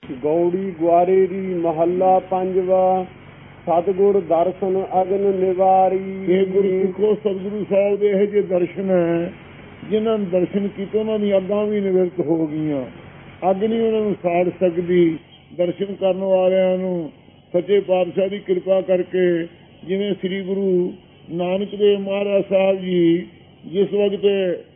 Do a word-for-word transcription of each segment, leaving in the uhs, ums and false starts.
ਗੌੜੀ ਗੁਆਰੇਰੀ ਮਹੱਲਾ ਪੰਜਵਾ। ਸਤਿਗੁਰ ਦਰਸ਼ਨ ਅਗਨ ਨਿਵਾਰੀ। ਇਹ ਗੁਰੂ ਸਿੱਖੋ, ਸਤਿਗੁਰੂ ਸਾਹਿਬ ਦੇ ਇਹੋ ਜਿਹੇ ਦਰਸ਼ਨ ਹੈ, ਜਿਨ੍ਹਾਂ ਨੂੰ ਦਰਸ਼ਨ ਕੀਤੇ ਉਹਨਾਂ ਦੀਆਂ ਅੱਗਾਂ ਵੀ ਨਿਵਰਤ ਹੋ ਗਈਆਂ। ਅੱਗ ਨਹੀਂ ਉਹਨਾਂ ਨੂੰ ਸਾੜ ਸਕਦੀ। ਦਰਸ਼ਨ ਕਰਨ ਵਾਲਿਆਂ ਨੂੰ ਸੱਚੇ ਪਾਤਸ਼ਾਹ ਦੀ ਕਿਰਪਾ ਕਰਕੇ, ਜਿਵੇਂ ਸ੍ਰੀ ਗੁਰੂ ਨਾਨਕ ਦੇਵ ਮਹਾਰਾਜ ਸਾਹਿਬ ਜੀ ਜਿਸ ਵਕਤ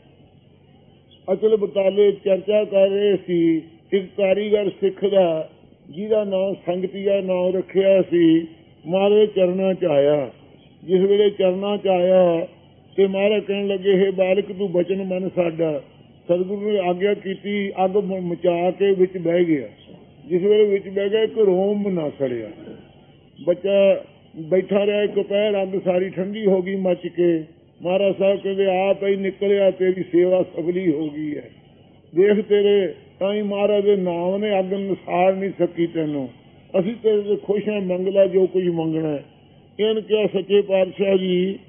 ਅਚਲ ਬਤਾਲੇ ਚਰਚਾ ਕਰ ਰਹੇ ਸੀ, ਇੱਕ ਕਾਰੀਗਰ ਸਿੱਖ ਦਾ ਜਿਹਦਾ ਨਾਮ ਸੰਗਤੀਆ ਨਾਮ ਰੱਖਿਆ ਸੀ, ਮਹਾਰਾਜ ਚਰਨਾਂ ਚ ਆਇਆ। ਜਿਸ ਵੇਲੇ ਚਰਨਾਂ ਚ ਆਇਆ ਤੇ ਮਹਾਰਾਜ ਕਹਿਣ ਲੱਗੇ, ਹੇ ਬਾਲਕ ਤੂੰ ਬਚਨ ਮੰਨ ਸਾਡਾ। ਸਤਿਗੁਰੂ ਨੇ ਆਗਿਆ ਕੀਤੀ, ਅੱਗ ਮਚਾ ਕੇ ਵਿੱਚ ਬਹਿ ਗਿਆ। ਜਿਸ ਵੇਲੇ ਵਿੱਚ ਬਹਿ ਗਿਆ, ਇੱਕ ਰੋਮ ਨਾ ਸੜਿਆ। ਬੱਚਾ ਬੈਠਾ ਰਿਹਾ, ਇੱਕ ਪੈਰ ਅੱਗ ਸਾਰੀ ਠੰਡੀ ਹੋ ਗਈ ਮੱਚ ਕੇ। ਮਹਾਰਾਜ ਸਾਹਿਬ ਕਹਿੰਦੇ, ਆਪ ਹੀ ਨਿਕਲਿਆ, ਤੇਰੀ ਸੇਵਾ ਸਫਲੀ ਹੋ ਗਈ ਹੈ। ਦੇਖ ਤੇਰੇ ਤਾਂ ਹੀ ਮਹਾਰਾਜ ਦੇ ਨਾਮ ਨੇ ਅੱਗ ਸਾੜ ਨਹੀਂ ਸਕੀ ਤੈਨੂੰ। ਅਸੀਂ ਤੇਰੇ ਤੋਂ ਖੁਸ਼ ਹਾਂ, ਮੰਗ ਲੈ ਜੋ ਕੁਝ ਮੰਗਣਾ। ਇਹਨ ਕਿਹਾ, ਸੱਚੇ ਪਾਤਸ਼ਾਹ ਜੀ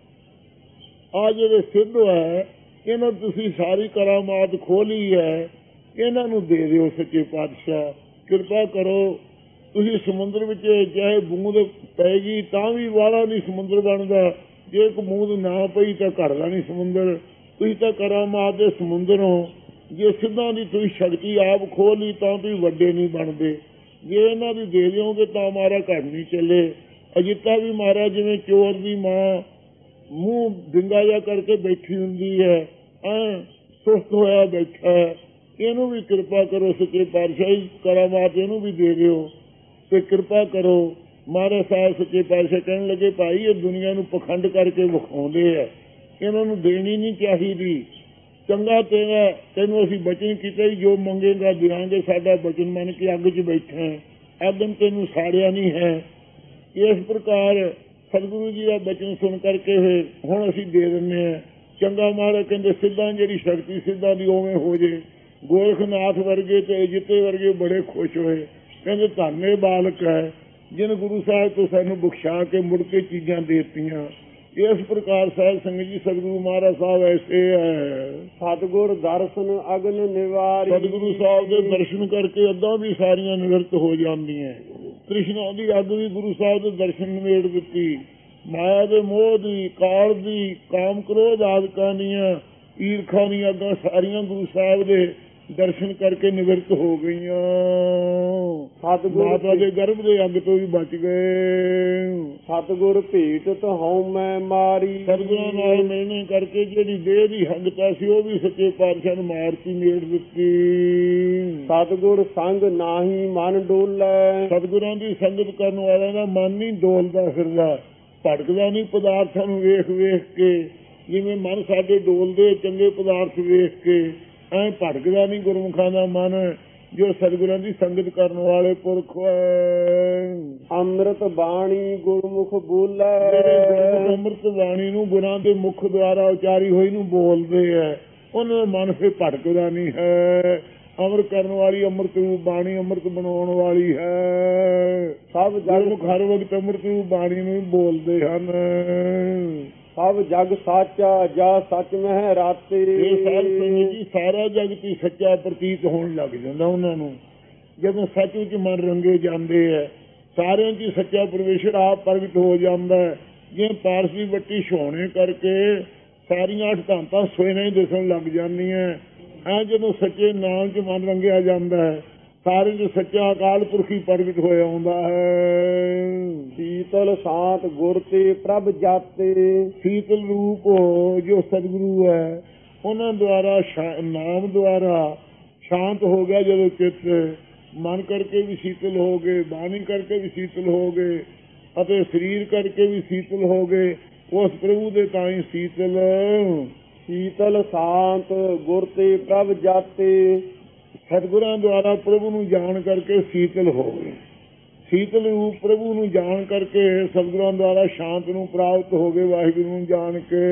ਆ ਜਿਹੜੇ ਸਿੱਧ ਹੈ, ਇਹਨਾਂ ਤੁਸੀਂ ਸਾਰੀ ਕਰਾਮਾਤ ਖੋਲੀ ਹੈ, ਇਹਨਾਂ ਨੂੰ ਦੇ ਦਿਓ। ਸੱਚੇ ਪਾਤਸ਼ਾਹ ਕਿਰਪਾ ਕਰੋ। ਤੁਸੀਂ ਸਮੁੰਦਰ ਵਿੱਚ ਚਾਹੇ ਬੂੰਦ ਪੈ ਗਈ ਤਾਂ ਵੀ ਵਾਲਾ ਨਹੀਂ ਸਮੁੰਦਰ ਬਣਦਾ। ਜੇ ਇੱਕ ਬੂੰਦ ਨਾ ਪਈ ਤਾਂ ਘੜਦਾ ਨਹੀਂ ਸਮੁੰਦਰ। ਤੁਸੀਂ ਤਾਂ ਕਰਾਮਾਤ ਦੇ ਸਮੁੰਦਰ ਹੋ। ਜੇ ਸਿੱਧਾਂ ਦੀ ਤੁਸੀਂ ਸ਼ਕਤੀ ਆਪ ਖੋਲ ਲਈ ਤਾਂ ਤੁਸੀਂ ਵੱਡੇ ਨਹੀਂ ਬਣਦੇ। ਜੇ ਇਹਨਾਂ ਦੀ ਦੇ ਦਿਓਗੇ ਤਾਂ ਮਾਰਾ ਘਰ ਨਹੀਂ ਚੱਲੇ। ਅਜਿੱਤਾ ਵੀ ਮਹਾਰਾਜ ਜਿਵੇਂ ਚੋਰ ਦੀ ਮਾਂ ਮੂੰਹ ਡਿੰਗਾ ਜਿਹਾ ਕਰਕੇ ਬੈਠੀ ਹੁੰਦੀ ਹੈ, ਐ ਸੁਸਤ ਹੋਇਆ ਬੈਠਾ, ਇਹਨੂੰ ਵੀ ਕਿਰਪਾ ਕਰੋ। ਸੱਚੇ ਪਾਤਸ਼ਾਹ ਕਰਾਮਾਤ ਇਹਨੂੰ ਵੀ ਦੇ ਦਿਓ ਤੇ ਕਿਰਪਾ ਕਰੋ। ਮਹਾਰਾਜ ਸਾਹਿਬ ਸੱਚੇ ਪਾਤਸ਼ਾਹ ਕਹਿਣ ਲੱਗੇ, ਭਾਈ ਇਹ ਦੁਨੀਆ ਨੂੰ ਪਖੰਡ ਕਰਕੇ ਵਿਖਾਉਂਦੇ ਆ, ਇਹਨਾਂ ਨੂੰ ਦੇਣੀ ਨਹੀਂ ਚਾਹੀਦੀ। ਚੰਗਾ ਤੇਰਾ ਤੈਨੂੰ ਅਸੀਂ ਬਚਨ ਕੀਤਾ, ਜੋ ਮੰਗੇਗਾ ਦਿਆਂਗੇ। ਸਾਡਾ ਬਚਨ ਮੰਨ ਕੇ ਅੱਗ 'ਚ ਬੈਠਾ, ਅੱਗ ਤੈਨੂੰ ਸਾੜਿਆ ਨਹੀਂ ਹੈ। ਇਸ ਪ੍ਰਕਾਰ ਸਤਿਗੁਰੂ ਜੀ ਦਾ ਬਚਨ ਸੁਣ ਕਰਕੇ ਹੁਣ ਅਸੀਂ ਦੇ ਦਿੰਦੇ ਹਾਂ। ਚੰਗਾ ਮਹਾਰਾਜ ਕਹਿੰਦੇ, ਸਿੱਧਾਂ ਜਿਹੜੀ ਸ਼ਕਤੀ ਸਿੱਧਾਂ ਦੀ ਉਵੇਂ ਹੋ ਜੇ। ਗੋਰਖਨਾਥ ਵਰਗੇ ਤੇ ਜਿੱਤੇ ਵਰਗੇ ਬੜੇ ਖੁਸ਼ ਹੋਏ, ਕਹਿੰਦੇ ਧੰਨੇ ਬਾਲਕ ਹੈ ਜਿਹਨੇ ਗੁਰੂ ਸਾਹਿਬ ਤੋਂ ਸਾਨੂੰ ਬਖਸ਼ਾ ਕੇ ਮੁੜ ਕੇ ਚੀਜ਼ਾਂ ਦੇ ਦਿੱਤੀਆਂ। ਇਸ ਪ੍ਰਕਾਰ ਸਾਹਿਬ ਸੰਗਤ ਜੀ ਸਤਿਗੁਰੂ ਮਹਾਰਾਜ ਸਾਹਿਬ ਐਸੇ ਹੈ। ਸਤਿਗੁਰ ਦਰਸ਼ਨ ਅਗਨ ਨਿਵਾਰੀ। ਸਤਿਗੁਰੂ ਸਾਹਿਬ ਦੇ ਦਰਸ਼ਨ ਕਰਕੇ ਅੱਗਾਂ ਵੀ ਸਾਰੀਆਂ ਨਿਵਰਤ ਹੋ ਜਾਂਦੀਆਂ। ਕ੍ਰਿਸ਼ਨ ਦੀ ਅੱਗ ਵੀ ਗੁਰੂ ਸਾਹਿਬ ਦੇ ਦਰਸ਼ਨ ਨਿਬੇੜ ਦਿੱਤੀ। ਮਾਇਆ ਦੇ ਮੋਹ ਦੀ, ਕਾਲ ਦੀ, ਕਾਮ ਕ੍ਰੋਧ ਆਦਿਕਾਂ ਦੀਆਂ, ਈਰਖਾ ਦੀਆਂ ਅੱਗਾਂ ਸਾਰੀਆਂ ਗੁਰੂ ਸਾਹਿਬ ਦੇ ਦਰਸ਼ਨ ਕਰਕੇ ਨਿਵਰਤ ਹੋ ਗਈਆਂ। ਸਤਿਗੁਰ ਮਾਤਾ ਦੇ ਗਰਭ ਦੇ ਅੱਗ ਤੋਂ ਵੀ ਬਚ ਗਏ। ਸਤਿਗੁਰ ਭੇਟ ਹਉ ਮੈਂ ਮਾਰੀ। ਸਤਿਗੁਰਾਂ ਨਾਲ ਮਿਲਣੇ ਕਰਕੇ ਜਿਹੜੀ ਦੇਹ ਦੀ ਹੰਗਤਾ ਸੀ ਉਹ ਵੀ ਸੱਚੇ ਪਾਤਸ਼ਾਹ ਨੂੰ ਮਾਰਤੀ, ਮੇੜ ਦਿੱਤੀ। ਸਤਿਗੁਰ ਸੰਗ ਨਾਹੀ ਮਨ ਡੋਲੇ। ਸਤਿਗੁਰਾਂ ਦੀ ਸੰਗਤ ਕਰਨ ਵਾਲਿਆਂ ਦਾ ਮਨ ਨਹੀਂ ਡੋਲਦਾ ਫਿਰਦਾ, ਭਟਕਦਾ ਨਹੀਂ ਪਦਾਰਥਾਂ ਨੂੰ ਵੇਖ ਵੇਖ ਕੇ। ਜਿਵੇਂ ਮਨ ਸਾਡੇ ਡੋਲਦੇ ਚੰਗੇ ਪਦਾਰਥ ਵੇਖ ਕੇ, ਐ ਭਟਕਦਾ ਨਹੀਂ ਗੁਰਮੁਖਾਂ ਦਾ ਮਨ ਜੋ ਸਤਿਗੁਰਾਂ ਦੀ ਸੰਗਤ ਕਰਨ ਵਾਲੇ ਪੁਰਖ ਹੈ। ਅੰਮ੍ਰਿਤ ਬਾਣੀ ਗੁਰਮੁਖ ਬੋਲੇ। ਅੰਮ੍ਰਿਤ ਬਾਣੀ ਨੂੰ ਗੁਰਾਂ ਦੇ ਮੁਖ ਦੁਆਰਾ ਉਚਾਰੀ ਹੋਈ ਨੂੰ ਬੋਲਦੇ ਹੈ, ਉਹਨਾਂ ਦਾ ਮਨ ਫਿਰ ਭਟਕਦਾ ਨਹੀਂ ਹੈ। ਅੰਮ੍ਰਿਤ ਕਰਨ ਵਾਲੀ ਅੰਮ੍ਰਿਤ ਰੂਪ ਬਾਣੀ ਅੰਮ੍ਰਿਤ ਬਣਾਉਣ ਵਾਲੀ ਹੈ। ਸਭ ਗੁਰਮੁਖ ਹਰ ਵਕਤ ਅੰਮ੍ਰਿਤ ਰੂਪ ਬਾਣੀ ਨੂੰ ਬੋਲਦੇ ਹਨ। ਸਭ ਜਗ ਸਾਚਾ ਜਾ ਸੱਚ ਮਹਿ ਰਾਤੇ। ਸਾਰਾ ਜਗਤ ਹੀ ਸੱਚਾ ਪ੍ਰਤੀਤ ਹੋਣ ਲੱਗ ਜਾਂਦਾ ਉਹਨਾਂ ਨੂੰ ਜਦੋਂ ਸੱਚ ਵਿੱਚ ਮਨ ਰੰਗੇ ਜਾਂਦੇ ਹੈ। ਸਾਰਿਆਂ ਚ ਸੱਚਾ ਪਰਮੇਸ਼ਰ ਆਪ ਪ੍ਰਗਟ ਹੋ ਜਾਂਦਾ ਹੈ। ਜਿਵੇਂ ਪਾਰਸ ਦੀ ਬੱਤੀ ਛੋਣੇ ਕਰਕੇ ਸਾਰੀਆਂ ਅੱਠ ਧਾਤਾਂ ਸੋਇਨਾ ਹੀ ਦਿਸਣ ਲੱਗ ਜਾਂਦੀਆਂ। ਐ ਜਦੋਂ ਸੱਚੇ ਨਾਮ ਚ ਮਨ ਰੰਗਿਆ ਜਾਂਦਾ ਹੈ, ਸਾਰੇ ਚ ਸੱਚਾ ਅਕਾਲ ਪੁਰਖੀ ਪ੍ਰਗਟ ਹੋਇਆ ਆਉਂਦਾ ਹੈ। ਸੀਤਲ ਸਾਤ ਗੁਰ ਤੇ ਪ੍ਰਭ ਜਾਤੇ। ਸੀਤਲ ਰੂਪ ਜੋ ਸਤਿਗੁਰੂ ਹੈ, ਉਹਨਾਂ ਦੁਆਰਾ ਨਾਮ ਦੁਆਰਾ ਸ਼ਾਂਤ ਹੋ ਗਿਆ ਜਦੋਂ ਚਿੱਤ। ਮਨ ਕਰਕੇ ਵੀ ਸੀਤਲ ਹੋ ਗਏ, ਬਾਣੀ ਕਰਕੇ ਵੀ ਸੀਤਲ ਹੋ ਗਏ ਅਤੇ ਸਰੀਰ ਕਰਕੇ ਵੀ ਸੀਤਲ ਹੋ ਗਏ। ਉਸ ਪ੍ਰਭੂ ਦੇ ਤਾਂ ਹੀ ਸੀਤਲ। ਸੀਤਲ ਸ਼ਾਂਤ ਗੁਰ ਤੇ ਪ੍ਰਭ ਜਾਤੇ। ਸਤਿਗੁਰਾਂ ਦੁਆਰਾ ਪ੍ਰਭੂ ਨੂੰ ਜਾਣ ਕਰਕੇ ਸੀਤਲ ਹੋ ਗਏ। ਸੀਤਲ ਰੂਪ ਪ੍ਰਭੂ ਨੂੰ ਜਾਣ ਕਰਕੇ ਸਤਿਗੁਰਾਂ ਦੁਆਰਾ ਸ਼ਾਂਤ ਨੂੰ ਪ੍ਰਾਪਤ ਹੋ ਗਏ। ਵਾਹਿਗੁਰੂ ਨੂੰ ਜਾਣ ਕੇ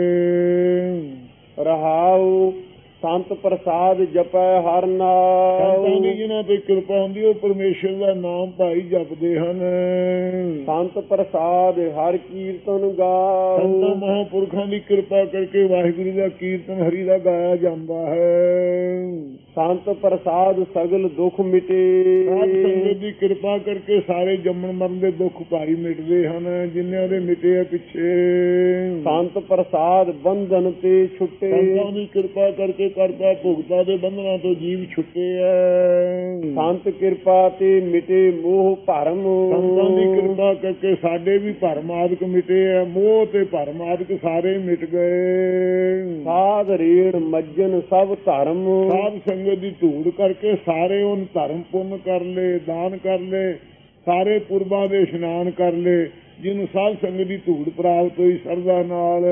ਰਹਾਉ ਸੰਤ ਪ੍ਰਸਾਦ ਜਪੈ ਹਰ ਨਾਮ। ਸੰਤਾਂ ਦੀ ਜਿਹਨਾਂ ਤੇ ਕਿਰਪਾ ਹੁੰਦੀ ਉਹ ਪਰਮੇਸ਼ਰ ਦਾ ਨਾਮ ਭਾਈ ਜਪਦੇ ਹਨ। ਸੰਤ ਪ੍ਰਸਾਦ ਹਰ ਕੀਰਤਨ ਗਾਓ। ਸੰਤਾਂ ਮਹਾਂਪੁਰਖਾਂ ਦੀ ਕਿਰਪਾ ਕਰਕੇ ਵਾਹਿਗੁਰੂ ਦਾ ਕੀਰਤਨ ਹਰੀ ਦਾ ਗਾਇਆ ਜਾਂਦਾ ਹੈ। ਸੰਤ ਪ੍ਰਸਾਦ ਸਗਲ ਦੁੱਖ ਮਿਟੇ। ਸਾਧ ਕਿਰਪਾ ਕਰਕੇ ਸਾਰੇ ਜੰਮਣ ਮਰਨ ਦੇ ਦੁੱਖ ਭਾਰੀ ਮਿਟਦੇ ਹਨ, ਜਿਨ੍ਹਾਂ ਦੇ ਮਿਟੇ ਆ ਪਿੱਛੇ। ਸੰਤ ਪ੍ਰਸਾਦ ਬੰਧਨ ਤੇ ਛੁੱਟੇ, ਸੰਤਾਂ ਦੀ ਕਿਰਪਾ ਕਰਕੇ ਕਰਤਾ ਭੁਗਤਾ ਦੇ ਬੰਧਨਾਂ ਤੋਂ ਜੀਵ ਛੁੱਟੇ ਐ। ਸੰਤ ਕਿਰਪਾ ਤੇ ਮਿਟੇ ਮੋਹ ਭਰਮ, ਸੰਤਾਂ ਦੀ ਕਿਰਪਾ ਕਰਕੇ ਸਾਡੇ ਵੀ ਭਰਮ ਆਦਿਕ ਮਿਟੇ ਆ, ਮੋਹ ਤੇ ਭਰਮ ਆਦਿਕ ਸਾਰੇ ਮਿਟ ਗਏ। ਸਾਧ ਰੇਣ ਮੱਜਨ ਸਭ ਧਰਮ, ਸਾਧ ਸੰਗਤ ਦੀ ਧੂੜ ਕਰਕੇ ਸਾਰੇ ਉਹਨ ਧਰਮ ਪੁੰਨ ਕਰ ਲਏ, ਦਾਨ ਕਰ ਲਏ, ਸਾਰੇ ਪੁਰਬਾਂ ਦੇ ਇਸ਼ਨਾਨ ਕਰ ਲਏ, ਜਿਹਨੂੰ ਸਾਧ ਸੰਗਤ ਦੀ ਧੂੜ ਪ੍ਰਾਪਤ ਹੋਈ ਸਰਦਾ ਨਾਲ।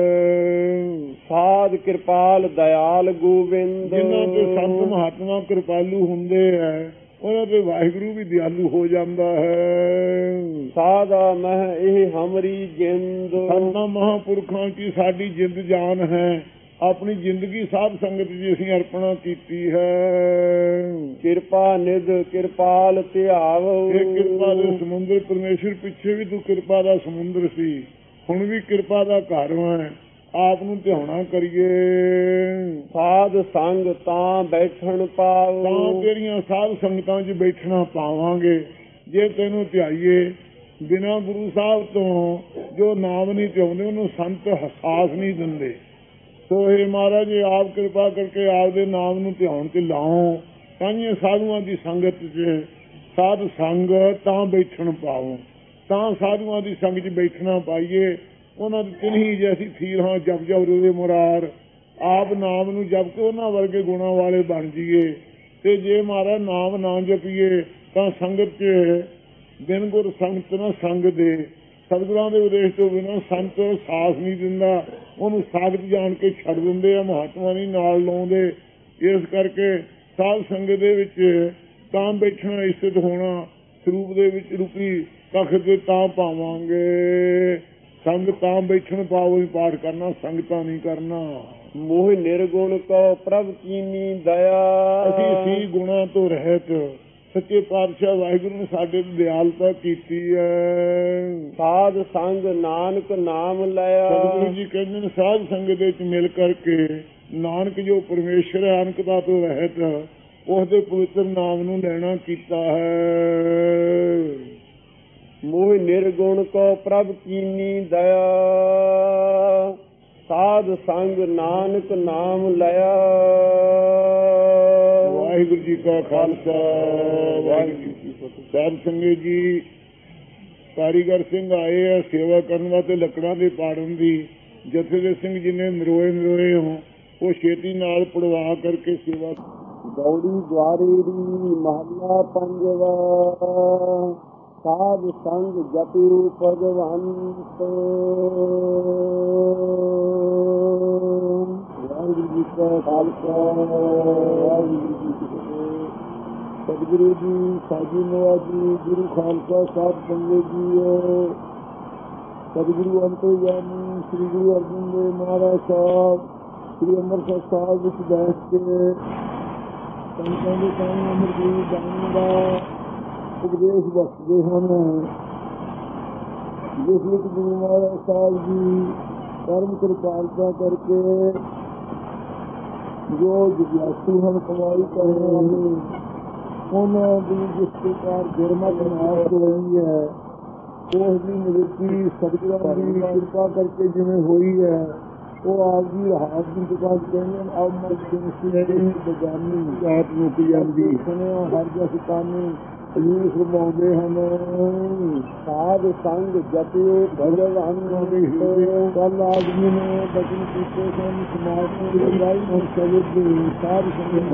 ਸਾਧ ਕਿਰਪਾਲ ਦਿਆਲ ਗੋਬਿੰਦ, ਜਿਨ੍ਹਾਂ ਤੇ ਸੰਤ ਮਹਾਤਮਾ ਕਿਰਪਾਲੂ ਹੁੰਦੇ ਹੈ ਉਹਨਾਂ ਤੇ ਵਾਹਿਗੁਰੂ ਵੀ ਦਿਆਲੂ ਹੋ ਜਾਂਦਾ ਹੈ। ਸਾਧਾ ਮਹਿ ਇਹ ਹਮਰੀ ਜਿੰਦ, ਸੰਤਾਂ ਮਹਾਂਪੁਰਖਾਂ ਕੀ ਸਾਡੀ ਜਿੰਦ ਜਾਨ ਹੈ, ਆਪਣੀ ਜ਼ਿੰਦਗੀ ਸਾਧ ਸੰਗਤ ਜੀ ਅਸੀਂ ਅਰਪਣਾ ਕੀਤੀ ਹੈ। ਕਿਰਪਾ ਨਿਧ ਕਿਰਪਾਲ ਧਿਆਵ, ਇਹ ਕਿਰਪਾ ਦੇ ਸਮੁੰਦਰ ਪਰਮੇਸ਼ਰ ਪਿੱਛੇ ਵੀ ਤੂੰ ਕਿਰਪਾ ਦਾ ਸਮੁੰਦਰ ਸੀ, ਹੁਣ ਵੀ ਕਿਰਪਾ ਦਾ ਘਰ ਹੈ, ਆਪ ਨੂੰ ਧਿਆਉਣਾ ਕਰੀਏ। ਸਾਧ ਸੰਗ ਤਾਂ ਬੈਠਣ ਪਾਓ, ਤਾਂ ਤੇਰੀਆਂ ਸਾਧ ਸੰਗਤਾਂ 'ਚ ਬੈਠਣਾ ਪਾਵਾਂਗੇ ਜੇ ਤੈਨੂੰ ਧਿਆਈਏ। ਬਿਨਾਂ ਗੁਰੂ ਸਾਹਿਬ ਤੋਂ ਜੋ ਨਾਮ ਨਹੀਂ ਧਿਆਉਂਦੇ ਉਹਨੂੰ ਸੰਤ ਹਸਾਸ ਨਹੀਂ ਦਿੰਦੇ। ਸੋ ਇਹ ਮਹਾਰਾਜ ਜੀ ਆਪ ਕਿਰਪਾ ਕਰਕੇ ਆਪਦੇ ਨਾਮ ਨੂੰ ਧਿਆਉਣ 'ਚ ਲਾਓ, ਤਾਂ ਸਾਧੂਆਂ ਦੀ ਸੰਗਤ 'ਚ ਸਾਧ ਸੰਗ ਤਾਂ ਬੈਠਣ ਪਾਓ, ਤਾਂ ਸਾਧੂਆਂ ਦੀ ਸੰਗਤ 'ਚ ਬੈਠਣਾ ਪਾਈਏ। ਉਹਨਾਂ ਦੀ ਤਿੰਨੀ ਜੈਸੀ ਥੀਰ ਹਾਂ ਜਪ ਜਪ ਰੋਵੇ ਮੁਰਾਰ, ਆਪ ਨਾਮ ਨੂੰ ਜਪ ਕੇ ਉਹਨਾਂ ਵਰਗੇ ਗੁਣਾਂ ਵਾਲੇ ਬਣ ਜਾਈਏ। ਤੇ ਜੇ ਮਹਾਰਾਜ ਨਾਮ ਨਾ ਜਪੀਏ ਤਾਂ ਸੰਗਤ 'ਚ ਬਿਨ ਗੁਰ ਸੰਗਤ ਨਾ ਸੰਗ ਦੇ, ਸਤਿਗੁਰਾਂ ਦੇ ਉਪਦੇਸ਼ ਤੋਂ ਬਿਨਾਂ ਸੰਤ ਸਾਥ ਨਹੀਂ ਦਿੰਦਾ, ਉਹਨੂੰ ਸਾਖਤ ਜਾਣ ਕੇ ਛੱਡ ਦਿੰਦੇ ਆ, ਮਹਾਤਮਾ ਨਹੀਂ ਨਾਲ ਲਾਉਂਦੇ। ਇਸ ਕਰਕੇ ਸਾਧ ਸੰਗਤ ਦੇ ਵਿੱਚ ਤਾਂ ਬੈਠਣਾ, ਇਸਤ ਹੋਣਾ, ਸਰੂਪ ਦੇ ਵਿੱਚ ਰੂਪੀ ਕੱਖ ਤੇ ਤਾਂ ਪਾਵਾਂਗੇ। ਸੰਗ ਤਾਂ ਬੈਠਣ ਪਾਵੋ, ਪਾਠ ਕਰਨਾ, ਸੰਗਤਾਂ ਨਹੀਂ ਕਰਨਾ। ਮੋਹ ਨਿਰਗੁਣ ਕੋ ਪ੍ਰਭ ਕੀਨੀ ਦਇਆ, ਅਸੀਂ ਸੀ ਗੁਣਾਂ ਤੋਂ ਰਹਿਤ, ਸੱਚੇ ਪਾਤਸ਼ਾਹ ਵਾਹਿਗੁਰੂ ਨੇ ਸਾਡੇ ਤੇ ਦਿਆਲਤਾ ਕੀਤੀ ਹੈ। ਸਾਧ ਸੰਗ ਨਾਨਕ ਨਾਮ ਲਿਆ, ਸਤਿਗੁਰੂ ਜੀ ਕਹਿੰਦੇ ਨੇ ਸਾਧ ਸੰਗਤ ਦੇ ਵਿੱਚ ਮਿਲ ਕਰਕੇ ਨਾਨਕ ਜੋ ਪਰਮੇਸ਼ਰ ਹੈ ਅਨਕਤਾ ਤੋਂ ਰਹਿਤ, ਉਸਦੇ ਪਵਿੱਤਰ ਨਾਮ ਨੂੰ ਲੈਣਾ ਕੀਤਾ ਹੈ। ਮੋਹ ਨਿਰਗੁਣ ਕੋ ਪ੍ਰਭ ਕੀਨੀ ਦਇਆ, ਸਾਧ ਸੰਗ ਨਾਨਕ ਨਾਮ ਲਿਆ। ਵਾਹਿਗੁਰੂ ਜੀ ਕਾ ਖਾਲਸਾ, ਵਾਹਿਗੁਰੂ ਜੀ ਕੀ ਫਤਿਹ। ਸਾਧ ਸੰਗਤ ਜੀ ਕਾਰੀਗਰ ਸਿੰਘ ਆਏ ਆ ਸੇਵਾ ਕਰਨ ਵਾਸਤੇ ਲੱਕੜਾਂ ਦੇ ਪਾੜਨ ਦੀ। ਜਥੇ ਦੇ ਸਿੰਘ ਜਿਨੇ ਨਰੋਏ ਨਰੋਏ ਹੋ ਉਹ ਛੇਤੀ ਨਾਲ ਪੜਵਾ ਕਰਕੇ ਸੇਵਾ। ਗੌੜੀ ਦੁਆਰੇ ਦੀ ਮਹੱਲਾ ਪੰਜਵਾ, ਸਾਧ ਸੰਗ ਜਪਿਉ ਭਗਵੰਤ। ਵਾਹਿਗੁਰੂ ਜੀ ਕਾ ਖਾਲਸਾ, ਵਾਹਿਗੁਰੂ ਜੀ ਕੀ ਫਤਿਹ। ਸਤਿਗੁਰੂ ਜੀ ਸਾਜੀ ਨਵਾਜੀ ਗੁਰੂ ਖਾਲਸਾ ਸਾਹਿਬ ਸੰਗਤ ਜੀਓ, ਸਤਿਗੁਰੂ ਅੰਤਰਜਾਮੀ ਸ੍ਰੀ ਗੁਰੂ ਅਰਜਨ ਦੇਵ ਮਹਾਰਾਜ ਸਾਹਿਬ ਸ੍ਰੀ ਅੰਮ੍ਰਿਤਸਰ ਸਾਹਿਬ ਵਿੱਚ ਬੈਠ ਕੇ ਸੰਤਾਂ ਦੇ ਸਾਹਮਣੇ ਅਮਰਜੀਤ ਬਾਣੀ ਦਾ ਉਪਦੇਸ਼ ਬਖਸ਼ਦੇ ਹਨ, ਜਿਸ ਵਿੱਚ ਗੁਰੂ ਮਹਾਰਾਜ ਸਾਹਿਬ ਜੀ ਕਰਮ ਕਿਰਪਾਲਤਾ ਕਰਕੇ ਜੋ ਜਿਗਿਆਸੂ ਹਨ, ਕਮਾਈ ਕਰਨ ਵਾਲੇ, ਉਹਨਾਂ ਦੀ ਜਿਸ ਪ੍ਰਕਾਰ ਗੁਰਮਤਿ ਨਾਸ਼ ਹੋਈ ਹੈ, ਉਸ ਦੀ ਨਿਵਰਤੀ ਸਤਿਗੁਰਾਂ ਦੀ ਕਿਰਪਾ ਕਰਕੇ ਜਿਵੇਂ ਹੋਈ ਹੈ, ਉਹ ਆਪ ਦੀ ਰਹਾਤ ਦੀ ਦੁਕਾਨ ਕਹਿੰਦੇ ਆਪ ਮਰਦੀ ਬਗਾਨੀ ਆਪ ਨੂੰ ਕੀ ਜਾਂਦੀ ਸੁਣਿਆ ਹਰ ਜਸ ਕਾਨੀ ਅਜੂਰ ਫਰਮਾਉਂਦੇ ਹਨ। ਸਾਧ ਸੰਗ ਜਪਿਓ ਭਗਵਾਨ ਦੇ ਕੱਲ ਆਦਮੀ ਨੇ ਬਚਨ ਕੀਤੇ ਸਨ, ਸਮਾਜ ਨੂੰ ਲਗਾਈ ਹੁਣ ਸ਼ਬਦ ਦੀ ਸਾਧ ਸੰਗਤ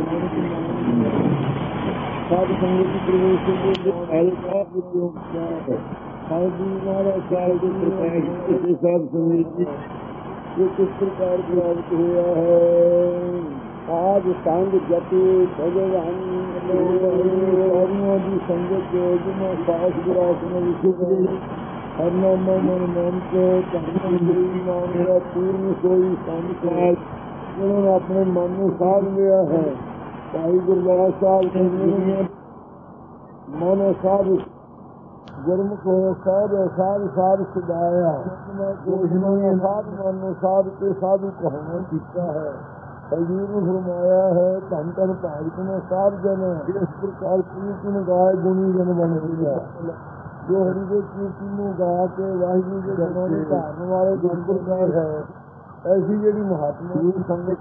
ਸਾਧ ਸੰਗਤ ਦੀ ਪ੍ਰਵੇਸ਼ ਦੇ ਅਲਕਾ ਵਿੱਚੋਂ ਸਾਧ ਜੀ ਮਹਾਰਾਜ ਸਾਹਿਬ ਦੇ ਪ੍ਰਤੱਖ ਸਾਧ ਸੰਗਤ ਜੀ ਇਹ ਕਿਸ ਪ੍ਰਕਾਰ ਪ੍ਰਾਪਤ ਹੋਇਆ ਹੈ। ਸਾਧ ਸੰਗ ਜਪਿ ਭਗਵਾਨ ਸਾਧੂਆਂ ਦੀ ਸੰਗਤ ਜਿਹਨਾਂ ਸਾਧ ਗੁਰਾਸ ਨੂੰ ਵਿਸ਼ੁੱਧ ਹਰ ਨਾਮ ਮਨ ਨਾਮ ਕੇ ਧਰਮ ਗੁਰੂ ਨਾਮ ਮੇਰਾ ਪੂਰਨ ਕੋਈ ਸੰਸਾਰ ਉਹਨਾਂ ਨੇ ਆਪਣੇ ਮਨ ਨੂੰ ਸਾਧ ਲਿਆ ਹੈ। ਭਾਈ ਗੁਰਦਾਸ ਸਾਹਿਬ ਕਹਿੰਦੇ ਨੇ ਮਨ ਸਾਧ ਗੁਰਮੁਖ ਹੋਇਆ ਸਾਧ ਸਾਧ ਸਾਧ ਸੁਧਾਇਆ, ਮੈਂ ਕੋਸ਼ਿਸ਼ ਸਾਧ ਮਨ ਨੂੰ ਸਾਧ ਕੇ ਸਾਧੂ ਕਹਾਉਣਾ ਕੀਤਾ ਹੈ। ਕਲਯੁਗ ਨੂੰ ਫਰਮਾਇਆ ਹੈ ਧੰਨ ਧੰਨ ਭਾਗਤ ਨੇ ਸਾਧ ਜਨ ਇਸ ਪ੍ਰਕਾਰ ਕੀਰਤਨ ਗਾਏ ਗੁਣੀ ਜਨ ਬਣ ਗਿਆ। ਜੋ ਹਰੀ ਦੇ ਕੀਰਤਨ ਨੂੰ ਗਾ ਕੇ ਵਾਹਿਗੁਰੂ ਦੇ ਗੁਣਾਂ ਨੂੰ ਧਾਰਨ ਵਾਲੇ ਗੁਰਪੁਰਖ ਹੈ, ਐਸੀ ਜਿਹੜੀ ਮਹਾਤਮਾ ਦੀ ਸੰਗਤ